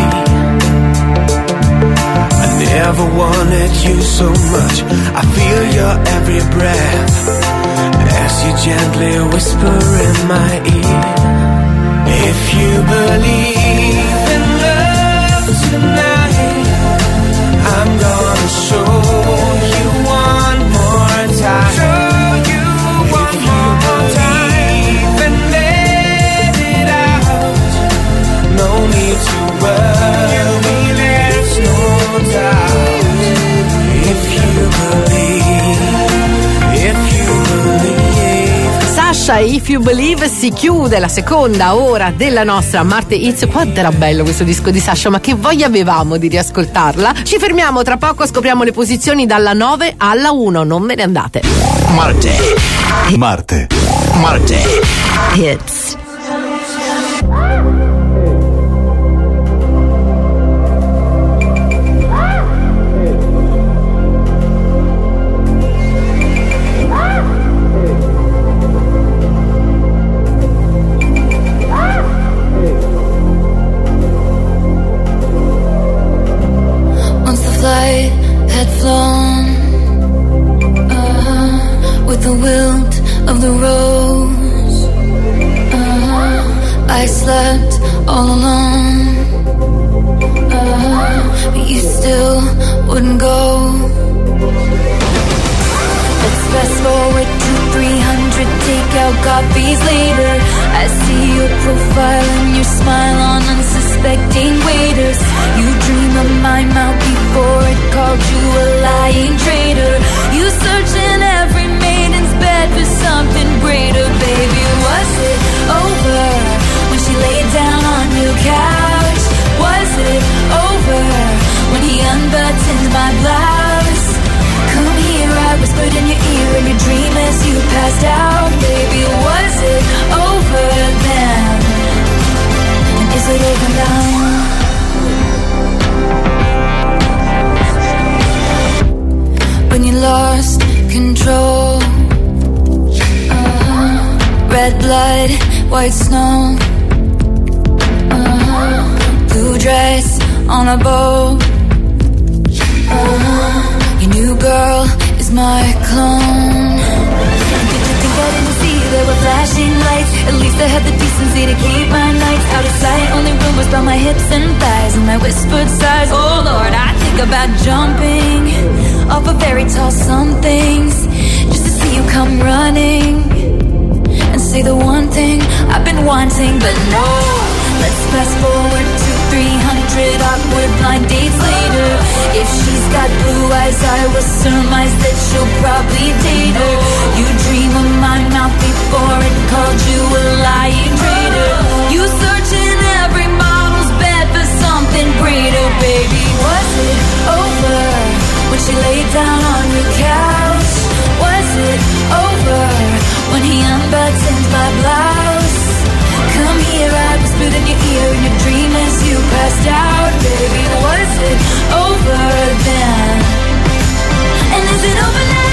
S15: I never wanted you so much. I feel your every breath as you gently whisper in my ear. If you believe in love tonight, I'm gonna show you one more time. Show you one more time and let it out. No need to worry, there's no doubt. If you believe, if you believe.
S2: Sasha, If You Believe, si chiude la seconda ora della nostra Marte Hits. Quanto era bello questo disco di Sasha, ma che voglia avevamo di riascoltarla. Ci fermiamo, tra poco scopriamo le posizioni dalla nove alla uno, non ve ne andate.
S1: Marte. Marte. Marte.
S2: Hits.
S8: Had flown uh, with the wilt of the rose. uh, I slept all alone, uh, but you still wouldn't go. Let's fast forward to three hundred takeout copies later. I see your profile and your smile on unsuspecting waiters. You dream of my mouth before it called you a lying traitor. You search in every maiden's bed for something greater. Baby, was it over when she laid down on your couch? Was it over when he unbuttoned my blouse? Come here, I whispered in your ear in your dream as you passed out. Baby, was it over then? And is it over now? When you lost control, uh-huh. Red blood, white snow, uh-huh. Blue dress on a boat, uh-huh. Your new girl is my clone. Did you think I didn't see there were flashing lights? At least I had the decency to keep my nights out of sight. Only rumors about my hips and thighs and my whispered sighs. Oh Lord, I think about jumping off of very tall somethings just to see you come running and say the one thing I've been wanting. But no, let's fast forward to three hundred awkward blind dates later. If she's got blue eyes, I will surmise that she'll probably date her. You dream of my mouth before it called you a lying traitor. You search in every model's bed for something greater. Baby, was it over when she laid down on your couch? Was it over when he unbuttoned my blouse? Come here, I whispered in your ear in your dream as you passed out. Baby, was it over then? And is it over now?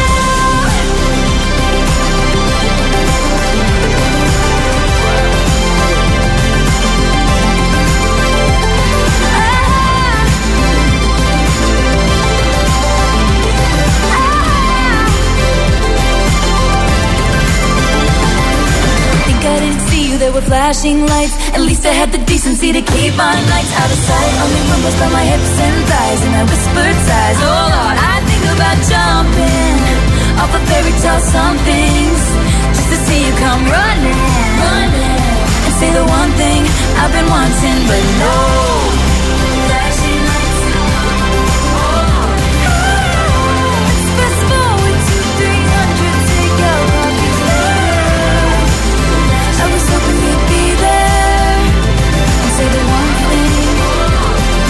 S8: I didn't see you, there were flashing lights. At least I had the decency to keep my nights out of sight. Only rumors about my hips and thighs and my whispered sighs. Oh Lord, I think about jumping off of fairy tale somethings just to see you come running, running and say the one thing I've been wanting. But no, flashing lights. Let's fast forward to three hundred takeout coffees later. I was hoping you'd be there and say the one thing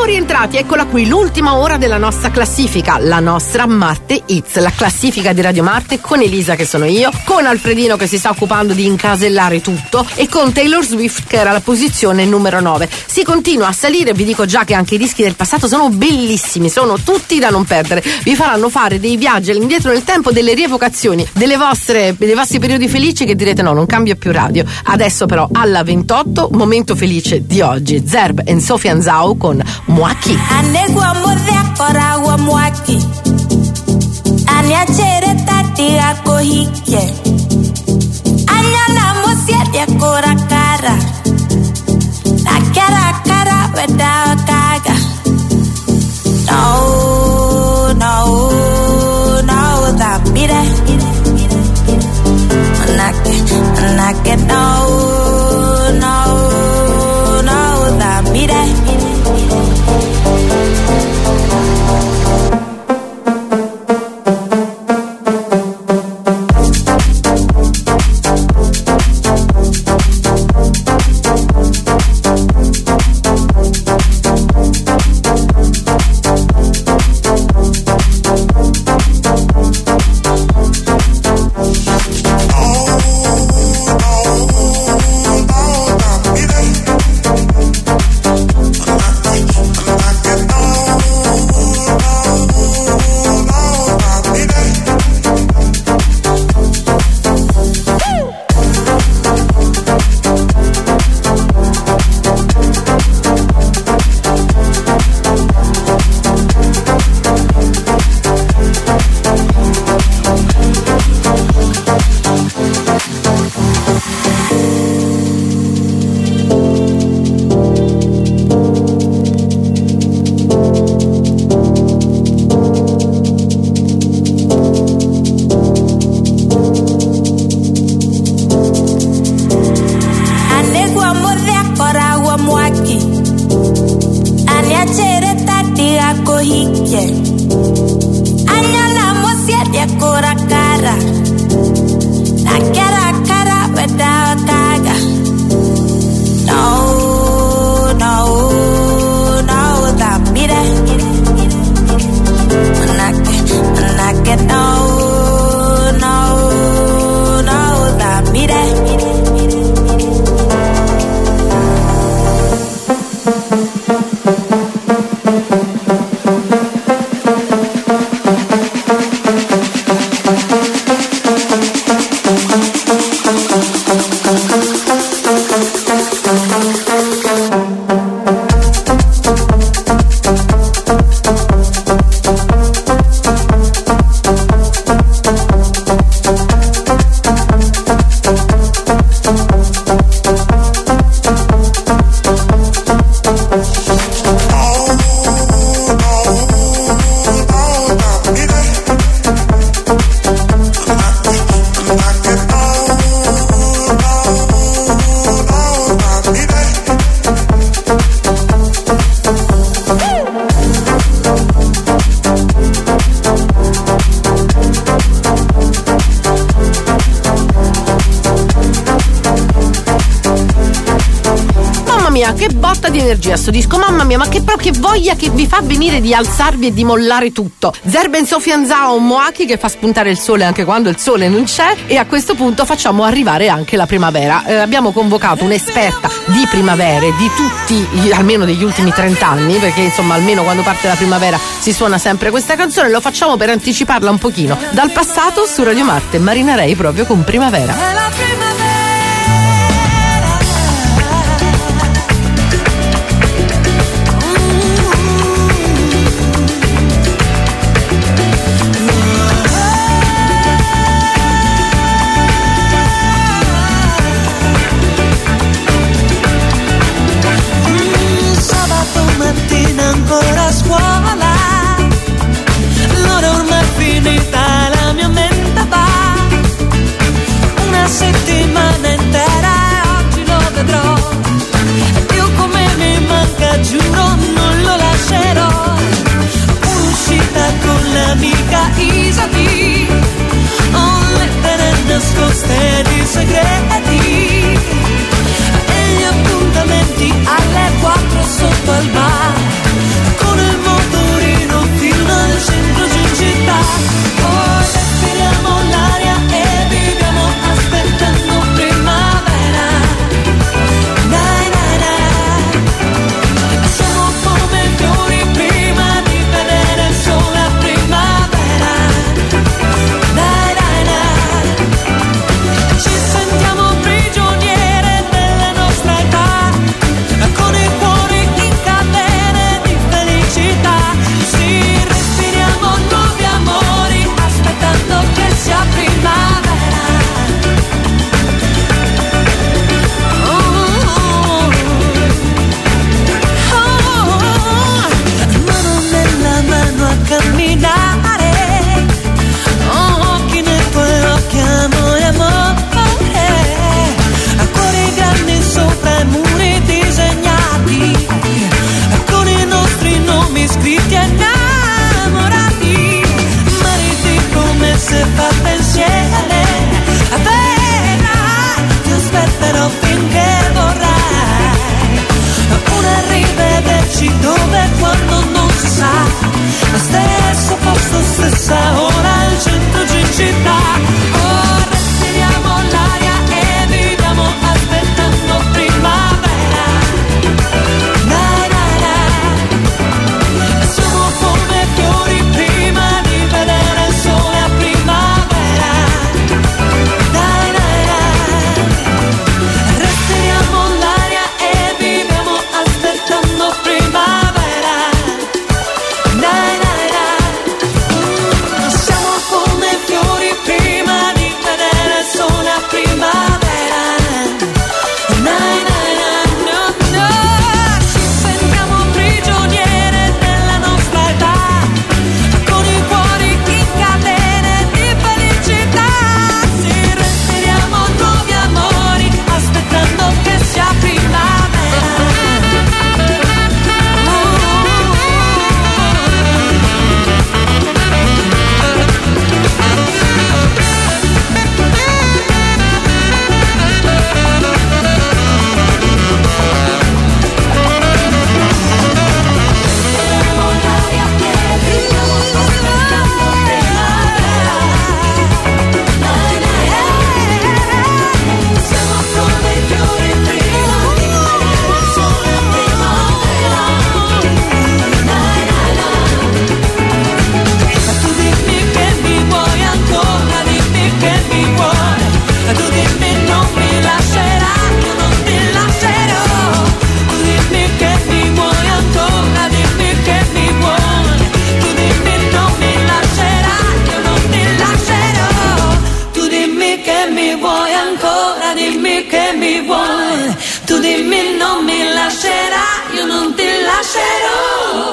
S2: Siamo rientrati, eccola qui, l'ultima ora della nostra classifica, la nostra Marte Hits, la classifica di Radio Marte con Elisa che sono io, con Alfredino che si sta occupando di incasellare tutto e con Taylor Swift che era alla posizione numero nove. Si continua a salire, vi dico già che anche i dischi del passato sono bellissimi, sono tutti da non perdere, vi faranno fare dei viaggi all'indietro nel tempo, delle rievocazioni delle vostre, dei vostri periodi felici che direte no, non cambio più radio. Adesso però alla ventotto, momento felice di oggi, Zerb e Sofian Zhao con Mwaki.
S16: Anegua modea koragua mwaki. Ania chere tati ako hike. Anya namo siete akora kara. La cara cara weda kaga. No, no, no, da mire. Anake, anake, no, no, no, da mire.
S2: Che botta di energia sto disco, mamma mia, ma che proprio che voglia che vi fa venire di alzarvi e di mollare tutto. Zerb e Sofian Zhao, Mwaki che fa spuntare il sole anche quando il sole non c'è, e a questo punto facciamo arrivare anche la primavera. Eh, abbiamo convocato un'esperta di primavere di tutti, almeno degli ultimi trent'anni, perché insomma almeno quando parte la primavera si suona sempre questa canzone. Lo facciamo per anticiparla un pochino dal passato su Radio Marte, Marina Rei proprio con Primavera.
S17: Ancora a scuola, l'ora ormai è finita, la mia mente va una settimana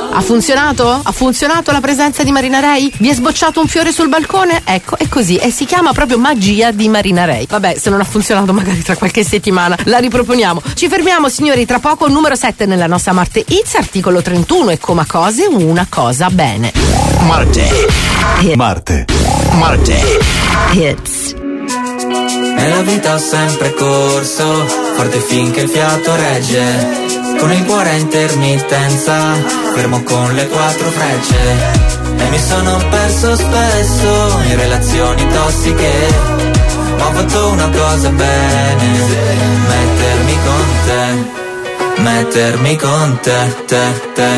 S2: Ha funzionato? Ha funzionato la presenza di Marina Ray? Vi è sbocciato un fiore sul balcone? Ecco, è così, e si chiama proprio magia di Marina Ray. Vabbè, se non ha funzionato magari tra qualche settimana la riproponiamo. Ci fermiamo, signori, tra poco numero sette nella nostra Marte Hits, articolo trentuno, e Coma Cose, una cosa bene.
S1: Marte. Marte. Marte.
S3: Hits. Nella vita ho sempre corso, forte finché il fiato regge. Con il cuore a intermittenza, fermo con le quattro frecce. E mi sono perso spesso in relazioni tossiche, ma ho fatto una cosa bene: mettermi con te, mettermi con te, te, te.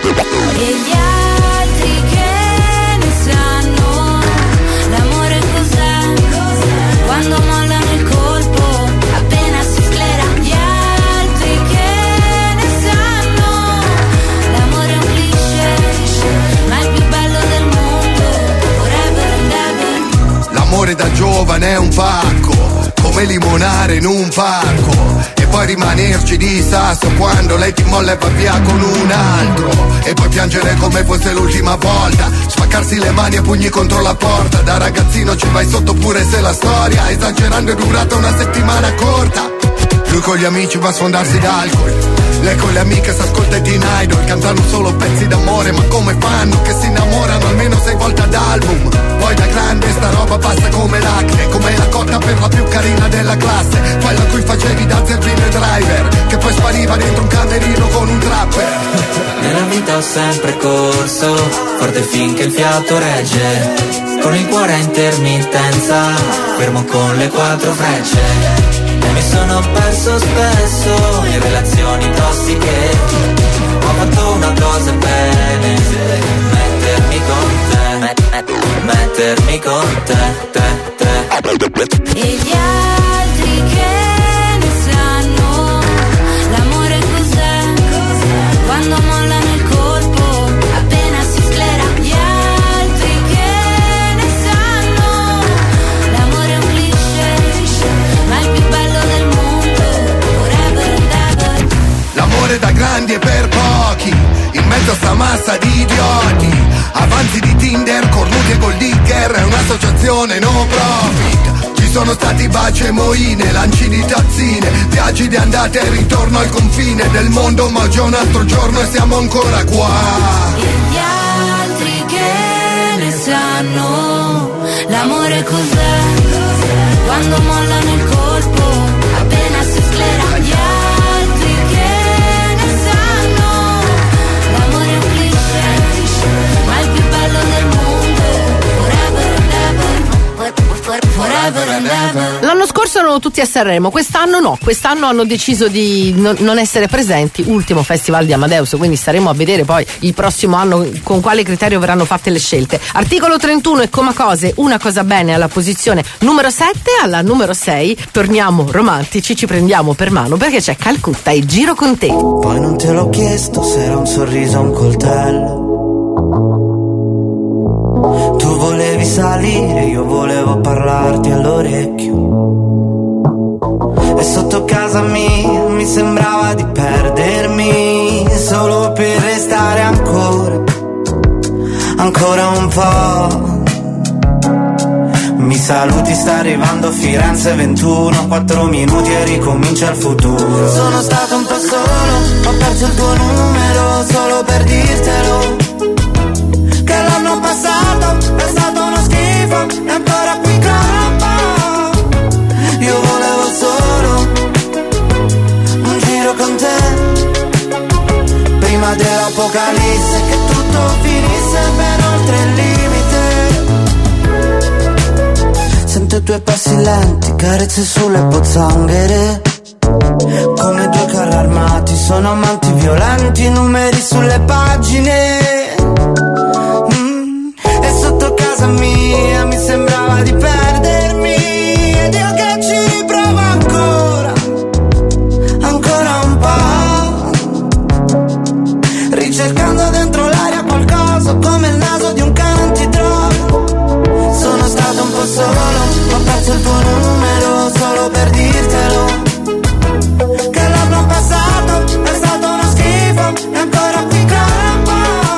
S8: E gli altri che ne sanno, l'amore cos'è? Quando mollano il colpo, appena si sclera. Gli altri che ne sanno, l'amore è un cliché, ma il più bello del mondo, forever and ever.
S18: L'amore da giovane è un pacco, come limonare in un parco, e poi rimanerci di sasso quando lei ti molla e va via con un altro, e poi piangere come fosse l'ultima volta, spaccarsi le mani e pugni contro la porta. Da ragazzino ci vai sotto pure se la storia, esagerando, è durata una settimana corta. Lui con gli amici va a sfondarsi d'alcol, lei con le amiche s'ascolta i Teen Idol, cantano solo pezzi d'amore, ma come fanno che si innamorano almeno sei volte ad album? Poi da grande sta roba passa come l'acne, come la cotta per la più carina della classe, quella a cui facevi da zerbino e driver, che poi spariva dentro un camerino con un trapper.
S3: Nella vita ho sempre corso, forte finché il fiato regge. Con il cuore a intermittenza, fermo con le quattro frecce. E mi sono perso spesso in relazioni tossiche, ho fatto una cosa bene: mettermi con te, mettermi con te, te, te.
S8: E gli altri che ne sanno, l'amore cos'è? Quando mollano il colpo, appena si sclera. Gli altri che ne sanno, l'amore è un cliché, ma il più bello del mondo, forever and ever.
S18: L'amore da grandi e per pochi, in mezzo a sta massa di idioti, avanzi di Tinder, cornuti e gold digger, è un'associazione no profit. Ci sono stati baci e moine, lanci di tazzine, viaggi di andata e ritorno al confine del mondo, ma oggi è un altro giorno e siamo ancora qua.
S8: E gli altri che ne sanno, l'amore cos'è? Quando mollano il colpo, appena si sclera. Gli altri che ne sanno, l'amore è un cliché, ma il più bello del mondo, forever and ever, forever and ever.
S2: L'anno scorso erano tutti a Sanremo, quest'anno no, quest'anno hanno deciso di non, non essere presenti, ultimo festival di Amadeus, quindi staremo a vedere poi il prossimo anno con quale criterio verranno fatte le scelte. Articolo trentuno e Coma Cose, una cosa bene alla posizione numero sette, alla numero sei torniamo romantici, ci prendiamo per mano perché c'è Calcutta e Giro con te.
S6: Poi non te l'ho chiesto se era un sorriso o un coltello. Tu volevi salire, io volevo parlarti all'orecchio. E sotto casa mia mi sembrava di perdermi, solo per restare ancora, ancora un po'. Mi saluti, sta arrivando Firenze ventuno, quattro minuti e ricomincia il futuro. Sono stato un po' solo, ho perso il tuo numero solo per dirtelo, che l'anno passato è stato uno schifo e ancora qui campo. Io volevo solo un giro con te, prima dell'apocalisse, che tutto finisse ben oltre il limite. Sento i tuoi passi lenti, carezze sulle pozzanghere, come due carri armati, sono amanti violenti, numeri sulle pagine. Sotto casa mia mi sembrava di perdermi, ed io che ci riprovo ancora, ancora un po', ricercando dentro l'aria qualcosa come il naso di un cane antidroga. Sono stato un po' solo, ho perso il tuo numero solo per dirtelo, che l'anno passato è stato uno schifo e ancora qui campo.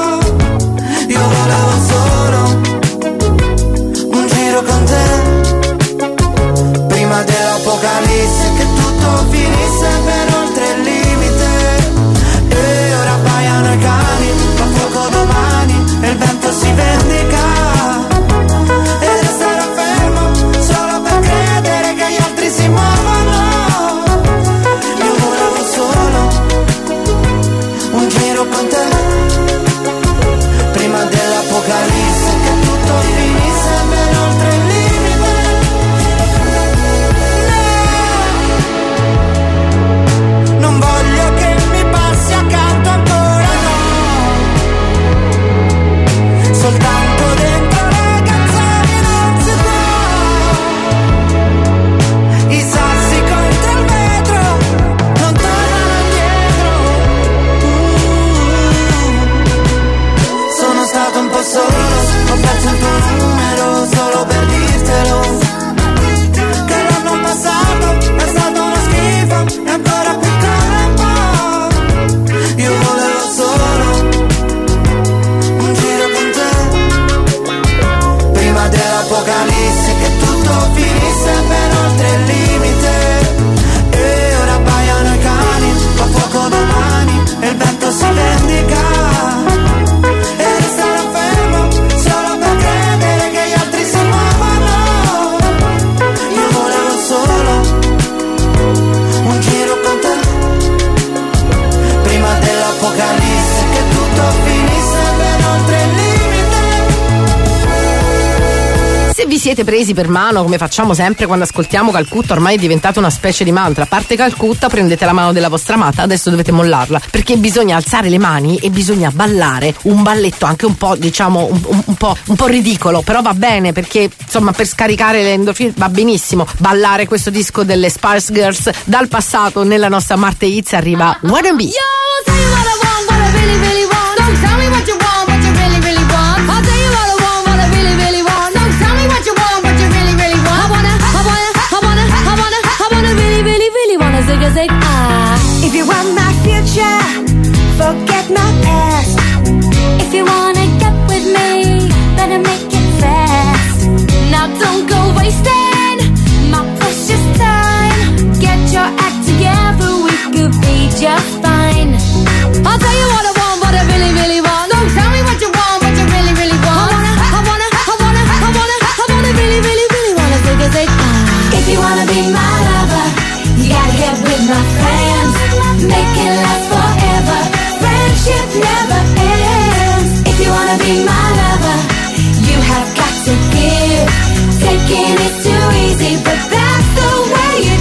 S2: se vi siete presi per mano, come facciamo sempre quando ascoltiamo Calcutta, ormai è diventata una specie di mantra. A parte Calcutta, prendete la mano della vostra amata, adesso dovete mollarla, perché bisogna alzare le mani e bisogna ballare un balletto anche un po', diciamo, un, un, un po', un po' ridicolo, però va bene, perché insomma per scaricare le endorfine va benissimo ballare questo disco delle Spice Girls. Dal passato nella nostra Marte Hits arriva Wanna Be.
S4: Yo, tell you what I want, what I really, really want. Don't tell me what you want, what you really, really want. I'll tell you what I want, what I really, really want. Don't tell me what you want, what you really, really want. I wanna, I wanna, I wanna, I wanna, I wanna really, really, really wanna zig a zig ah.
S16: If you want my future, forget my past.
S4: If you wanna get with me, better make it fast. Now don't go wasting my precious time. Get your act together, we could be just fine. I'll tell you what I want, what I really, really want. Don't tell me what you want, what you really, really want. I wanna, I wanna, I wanna, I wanna, I wanna really, really, really wanna zig a zig ah.
S16: If you wanna be my lover, you gotta get with my friends. Make it last forever. Friendship never ends. If you wanna be my lover, you have got to give. Taking it too easy, but that's the way it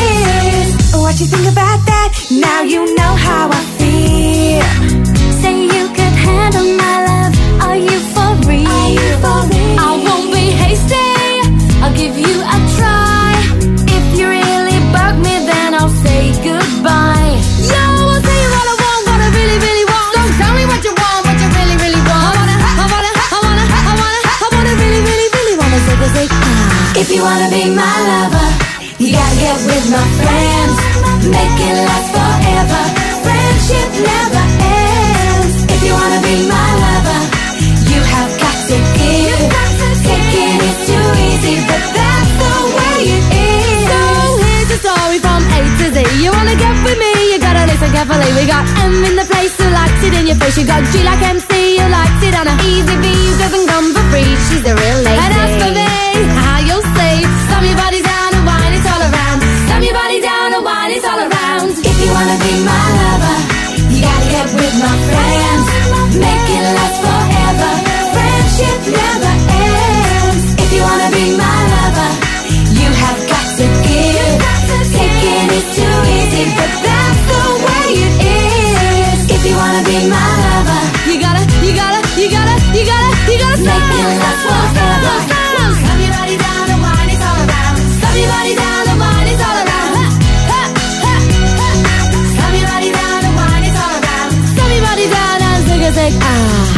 S16: is. What you think about that? Now you know how I feel.
S4: Say you could handle my love. Are you for real?
S16: Are you for real?
S4: I won't be hasty. I'll give you a try. If you really bug me, then I'll say goodbye. Yo, I'll tell you what I want, what I really, really want. Don't tell me what you want, what you really, really want. I wanna, I wanna, I wanna, I wanna, I wanna really, really, really wanna zig a zig ah.
S16: If you wanna be my lover, you gotta get with my friends. Make it last forever. Friendship never ends. If you wanna be my lover, you have got to give. Taking it too easy, but that's the way it is.
S4: So here's the story from A to Z. You wanna get with me, you gotta listen carefully. We got M in the place who likes it in your face. You got G like M C who likes it on a easy V who doesn't come for free. She's a real lady. And as for me, how you'll see, slam your body down and wine it all around. Slam your body down and wine it all around.
S16: If you wanna be my lover, you gotta get with my friends. Make it last forever. Friendship never ends. If you wanna be my lover, you have got to give. Taking it too easy, but that's the way it is. If you wanna be my lover,
S4: you gotta, you gotta, you gotta, you gotta, you gotta
S16: make it last forever.
S4: Slam your body down and wine it all around. Slam your body down and wine it all around. Slam your body down and wine it all around. Slam your body down and zig a zig ah.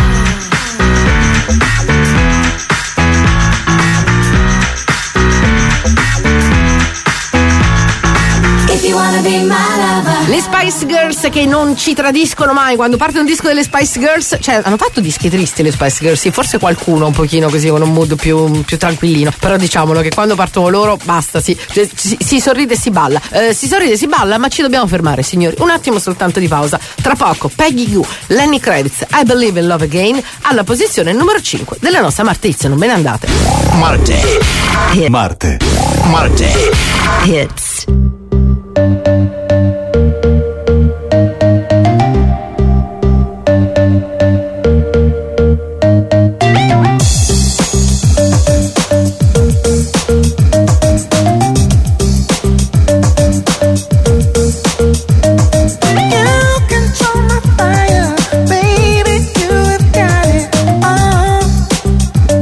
S16: If you wanna be my lover.
S2: Le Spice Girls che non ci tradiscono mai. Quando parte un disco delle Spice Girls, cioè hanno fatto dischi tristi le Spice Girls, sì, forse qualcuno un pochino così con un mood più, più tranquillino, però diciamolo che quando partono loro basta, sì, si, si, si sorride e si balla, eh, si sorride e si balla, ma ci dobbiamo fermare, signori, un attimo soltanto di pausa. Tra poco Peggy Gou, Lenny Kravitz, I Believe in Love Again, alla posizione numero cinque della nostra Marte Hits. Non ve ne andate.
S1: Marte Marte Marte
S2: Hits.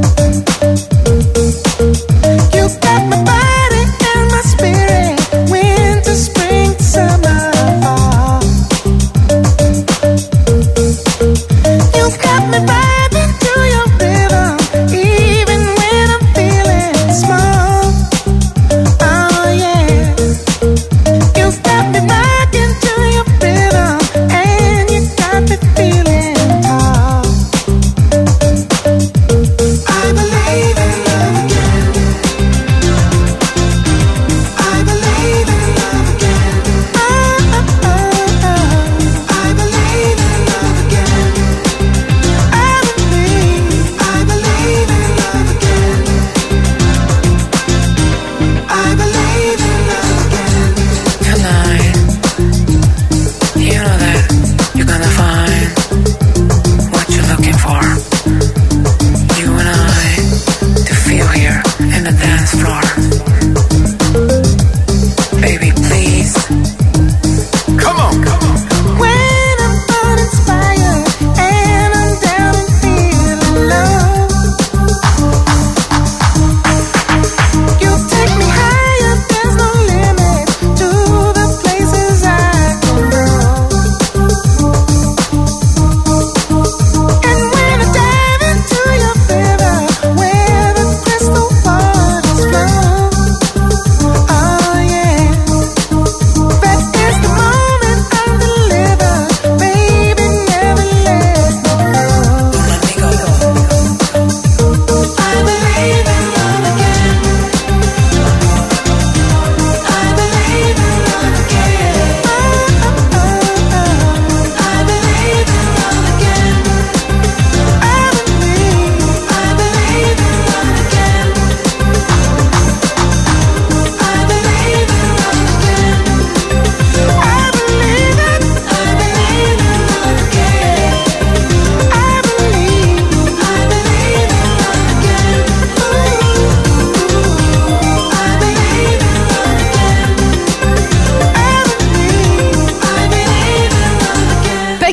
S6: You got my body and my spirit.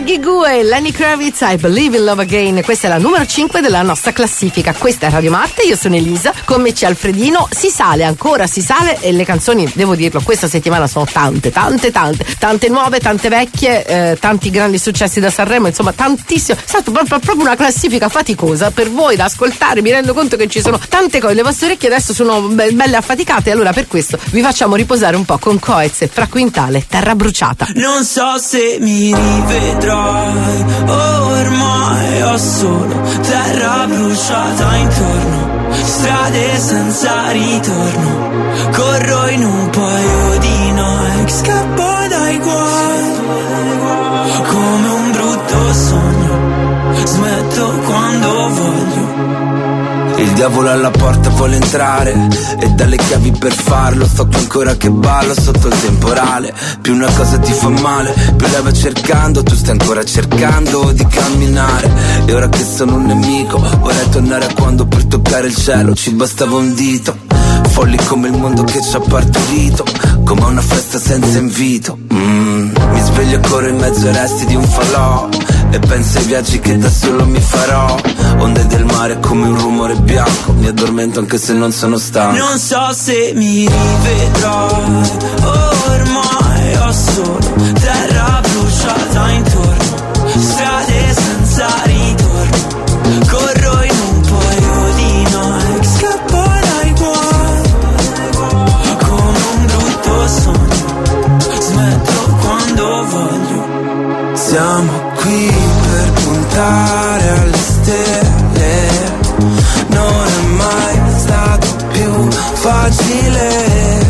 S2: Peggy Gou e Lenny Kravitz, I Believe in Love Again. Questa è la numero cinque della nostra classifica. Questa è Radio Marte, io sono Elisa, con me c'è Alfredino. Si sale, ancora si sale, e le canzoni, devo dirlo, questa settimana sono tante, tante, tante, tante nuove, tante vecchie, eh, tanti grandi successi da Sanremo, insomma tantissimo. È stata proprio, proprio una classifica faticosa per voi da ascoltare. Mi rendo conto che ci sono tante cose, le vostre orecchie adesso sono be- belle affaticate, allora per questo vi facciamo riposare un po' con Coez e Fra Quintale, Terra Bruciata.
S19: Non so se mi rivedrai, ormai ho solo terra bruciata intorno, strade senza ritorno, corro in un paio di Nike, scappo dai guai, come un brutto sogno, smetto quando voglio.
S20: Il diavolo alla porta vuole entrare e dalle chiavi per farlo. Sto qui ancora che ballo sotto il temporale. Più una cosa ti fa male, più lei va cercando. Tu stai ancora cercando di camminare. E ora che sono un nemico vorrei tornare a quando per toccare il cielo ci bastava un dito. Folli come il mondo che ci ha partorito, come una festa senza invito. mm, Mi sveglio e corro in mezzo ai resti di un falò e penso ai viaggi che da solo mi farò. Onde del mare come un rumore bianco, mi addormento anche se non sono stanco.
S19: Non so se mi rivedrai, ormai ho solo terra bruciata intorno, strade senza ritorno, corro in un paio di Nike, scappo dai guai, come un brutto sogno, smetto quando voglio.
S20: Siamo qui per puntare alle stelle, non è mai stato più facile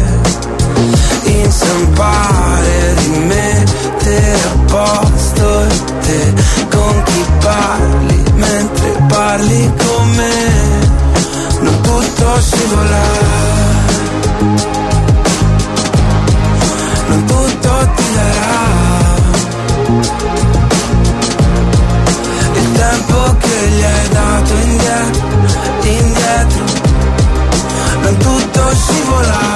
S20: inciampare, rimettere a posto te con chi parli mentre parli con me. Non tutto scivola, non tutto ti darà il tempo che gli hai dato indietro, indietro, non tutto scivola.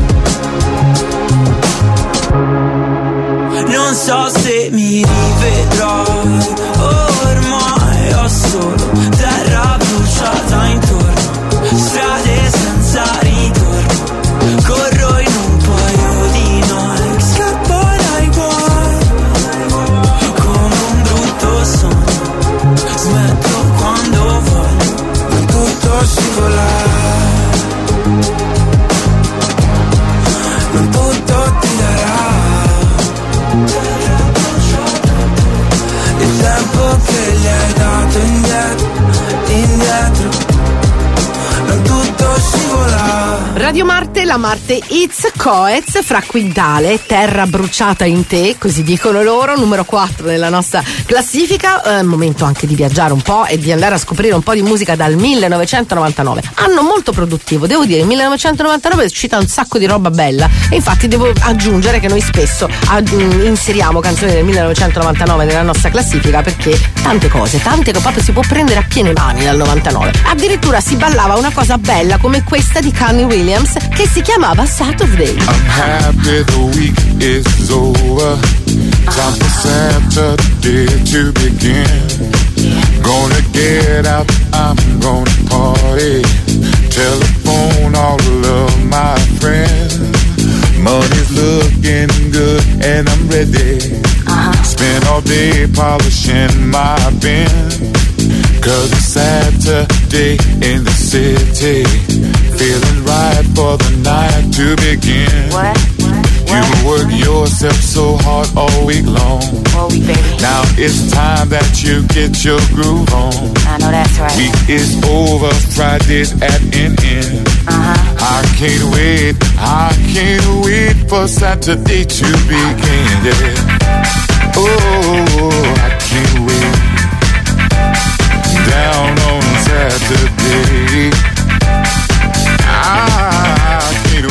S19: Non so se mi rivedrai, ormai ho solo terra bruciata intorno, strade senza ritorno, corro in un paio di Nike, scappo dai guai, come un brutto sogno, smetto quando voglio.
S20: Non tutto scivola, non tutto ti darà il tempo che gli hai dato indietro, indietro, non tutto scivola.
S2: Radio Marte, la Marte It's Coez, Fra Quintale, Terra Bruciata in te, così dicono loro, numero quattro nella nostra classifica. Eh, momento anche di viaggiare un po' e di andare a scoprire un po' di musica dal millenovecentonovantanove. Anno molto produttivo, devo dire, il millenovecentonovantanove cita un sacco di roba bella, e infatti devo aggiungere che noi spesso ad, um, inseriamo canzoni del millenovecentonovantanove nella nostra classifica, perché tante cose, tante che proprio si può prendere a piene mani dal novantanove. Addirittura si ballava una cosa bella come questa di Kanye Williams che si chiamava Saturday.
S21: I'm happy the week is over. Time for Saturday to begin. Gonna get out, I'm gonna party. Telephone all of my friends. Money's looking good and I'm ready. Spend all day polishing my pen. Cause it's Saturday in the city. Feeling right for the night to begin.
S22: What?
S21: You can work yourself so hard all week long.
S22: All week, baby.
S21: Now it's time that you get your groove on.
S22: I know that's right.
S21: Week is over, Friday's at an end.
S22: Uh-huh.
S21: I can't wait, I can't wait for Saturday to begin. Yeah. Oh, I can't wait. Down on Saturday, I can't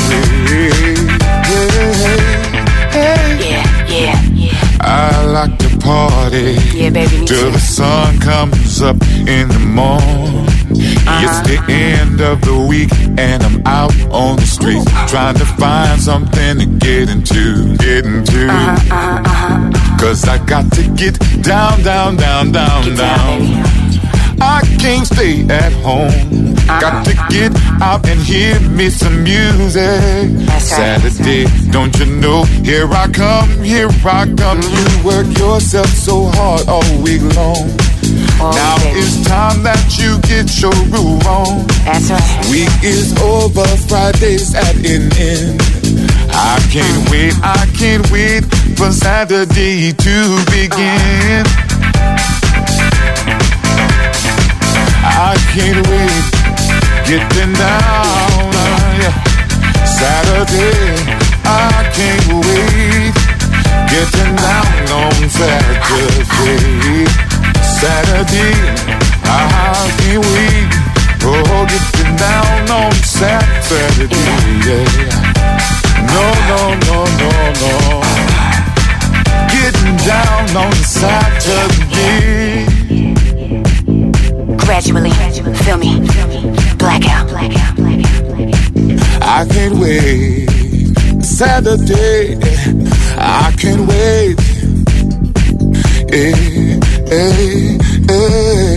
S21: wait. Yeah,
S22: yeah, yeah, yeah.
S21: I like to party party.
S2: Yeah, baby.
S21: Till the sun comes up in the morning. Uh-huh. It's the end of the week and I'm out on the streets trying to find something to get into, get into.
S2: Uh-huh, uh-huh, uh-huh.
S21: Cause I got to get down, down, down, down,
S2: get
S21: down.
S2: down
S21: I can't stay at home. Uh-huh. Got to get out and hear me some music.
S2: That's right,
S21: Saturday,
S2: that's right.
S21: don't you know? Here I come, here I come. You work yourself so hard all week long.
S2: Oh,
S21: now
S2: baby.
S21: it's time that you get your groove on.
S2: That's right.
S21: Week is over, Friday's at an end. I can't wait, I can't wait for Saturday to begin. I can't wait, getting down, uh, yeah. Saturday, I can't wait, getting down on Saturday. Saturday, I can't wait, oh, getting down on Saturday, yeah. No, no, no, no, no, getting down on Saturday.
S2: Gradually, feel me, blackout, blackout, blackout, blackout.
S21: I can't wait, Saturday, I can't wait, hey, hey, hey.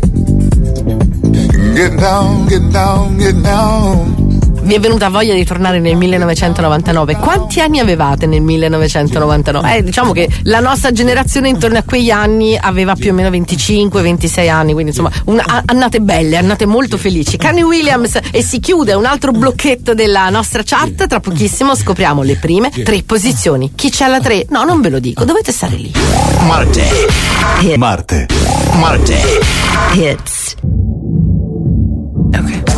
S21: Get down, get down, get down.
S2: Vi è venuta voglia di tornare nel millenovecentonovantanove. Quanti anni avevate nel millenovecentonovantanove? Eh, diciamo che la nostra generazione intorno a quegli anni aveva più o meno venticinque ventisei anni, quindi insomma un, annate belle, annate molto felici. Kenny Williams, e si chiude un altro blocchetto della nostra chart. Tra pochissimo scopriamo le prime tre posizioni. Chi c'è alla tre? No, non ve lo dico, dovete stare lì.
S1: Marte. Hit. Marte. Marte.
S2: Hits. Ok.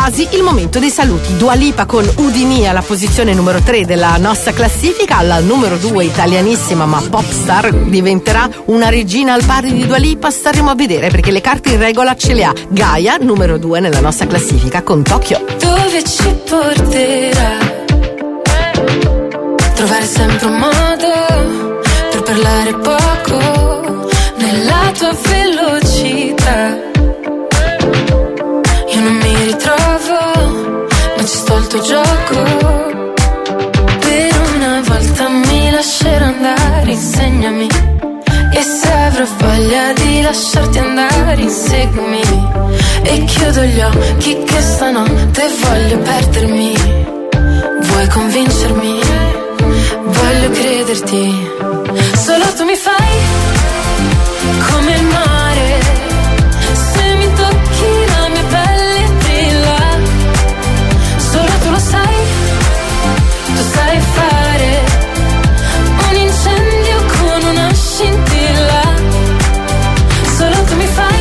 S2: quasi il momento dei saluti. Dua Lipa con Udini alla posizione numero tre della nostra classifica. Alla numero due, italianissima ma pop star, diventerà una regina al pari di Dua Lipa? Staremo a vedere, perché le carte in regola ce le ha. Gaia, numero due nella nostra classifica con Tokyo.
S8: Dove ci porterà? Trovare sempre un modo per parlare poco nella tua velocità. Io non mi ritrovo, ma ci sto al tuo gioco. Per una volta mi lascerò andare, insegnami. E se avrò voglia di lasciarti andare, inseguimi. E chiudo gli occhi che stanotte voglio perdermi. Vuoi convincermi? Voglio crederti. Solo tu mi fai come il mare. Se mi tocchi la mia pelle brilla. Solo tu lo sai. Tu sai fare un incendio con una scintilla. Solo tu mi fai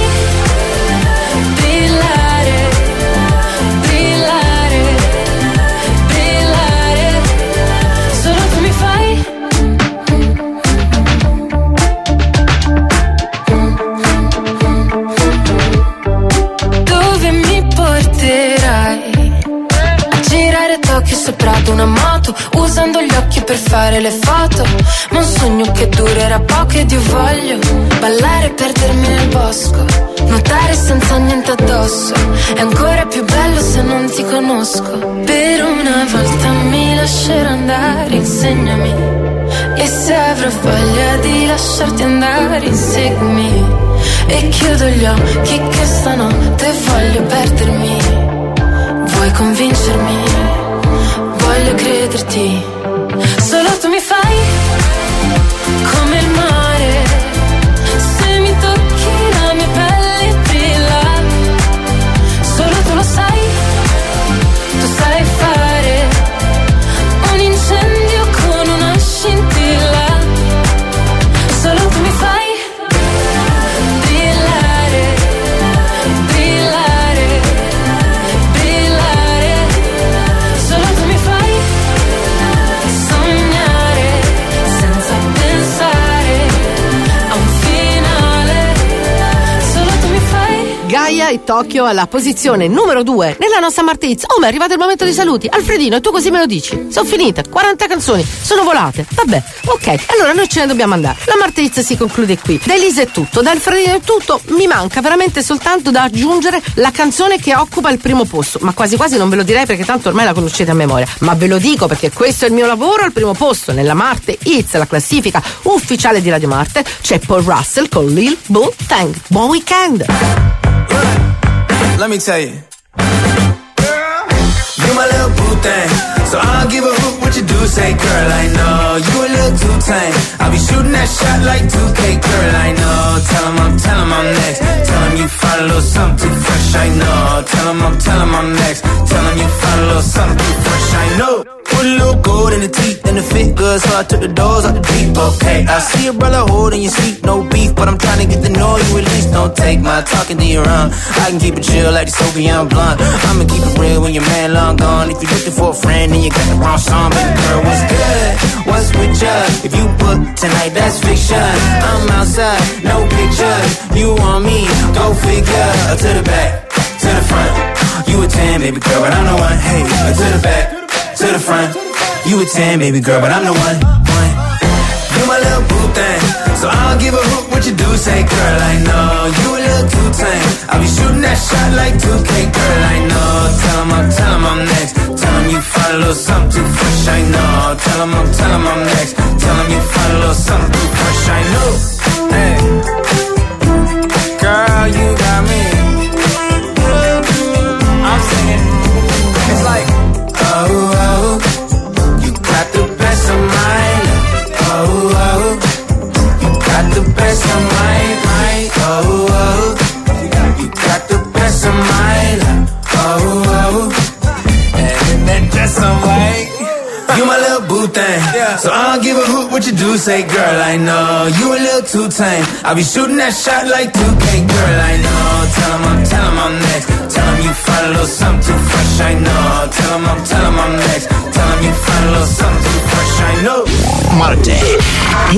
S8: brillare, brillare, brillare. Solo tu mi fai. Dove mi porterai? A girare Tokyo sopra ad una moto, usando gli occhi per fare le foto. Ma un sogno che durerà poco ed io voglio ballare e perdermi nel bosco, nuotare senza niente addosso. È ancora più bello se non ti conosco. Per una volta mi lascerò andare, insegnami. E se avrò voglia di lasciarti andare, inseguimi. E chiudo gli occhi che stanotte voglio perdermi. Vuoi convincermi? Voglio crederti. Solo tu mi fai come il mare. Se mi tocchi la mia pelle brilla. Solo tu lo sai. Tu sai fare un incendio con una scintilla. Solo tu mi fai brillare, brillare, brillare. Solo tu mi fai sognare senza pensare a un finale. Solo tu mi fai.
S2: Gaia e Tokyo alla posizione numero due nella nostra Martiz. Oh, ma è arrivato il momento dei saluti. Alfredino, e tu così me lo dici? Sono finite, quaranta canzoni, sono volate. Vabbè, ok, allora noi ce ne dobbiamo andare. La Martiz si conclude qui. Da Elisa è tutto, da Alfredino è tutto. Mi manca veramente soltanto da aggiungere la canzone che occupa il primo posto. Ma quasi quasi non ve lo direi, perché tanto ormai la conoscete a memoria. Ma ve lo dico perché questo è il mio lavoro. Al primo posto nella Marte Hits, la classifica ufficiale di Radio Marte, c'è Paul Russell con Lil Bo Tang. Buon weekend!
S7: Let me tell you, you my little boo thing, so I don't give a hoot what you do. Say, girl, I know you a little too tame. I'll be shooting that shot like two K, girl, I know. Tell 'em I'm, tell 'em I'm next. Tell 'em you find a little something too fresh, I know. Tell 'em I'm, tell 'em I'm next. Tell 'em you find a little something too fresh, I know. Put a little gold in the teeth and the fit good, so I took the doors out the deep, okay. I see a brother holding your seat, no beef, but I'm trying to get to know you at least. Don't take my talking to your own. I can keep it chill like the Soviet blunt. I'ma keep it real when your man long gone. If you're looking for a friend and you got the wrong song, baby girl, what's good? What's with ya? If you book tonight, that's fiction. I'm outside, no pictures. You want me? Go figure. To the back, to the front. You a ten, baby girl, but I'm the one. Hey, to the back, to the front. You a ten, baby girl, but I'm the one. one. You my little boo thing, so I don't give a hoot what you do. Say, girl, I know you a little too tame. I'll be shooting that shot like two K, girl, I know. Tell 'em I'm, tell 'em I'm next. Tell 'em you find a little something too fresh, I know. Tell 'em I'm, tell 'em I'm next. Tell 'em you find a little something too fresh, I know. Hey, girl, you got me. I'm singing. It's like, oh, oh, you got the best of mine. Oh, oh, you got the best of mine, mine. Oh, oh, you got the best of mine. Oh, oh, and that dress I'm white. You my little boo thing, so I don't give a hoot what you do. Say, girl, I know you a little too tame. I'll be shooting that shot like two K, girl, I know. Tell 'em I'm, tell 'em I'm next. Tell 'em you find a find a little something too fresh, I know. Tell 'em I'm, tell 'em I'm next. Tell 'em you find a little something too fresh, I know.
S1: Martin.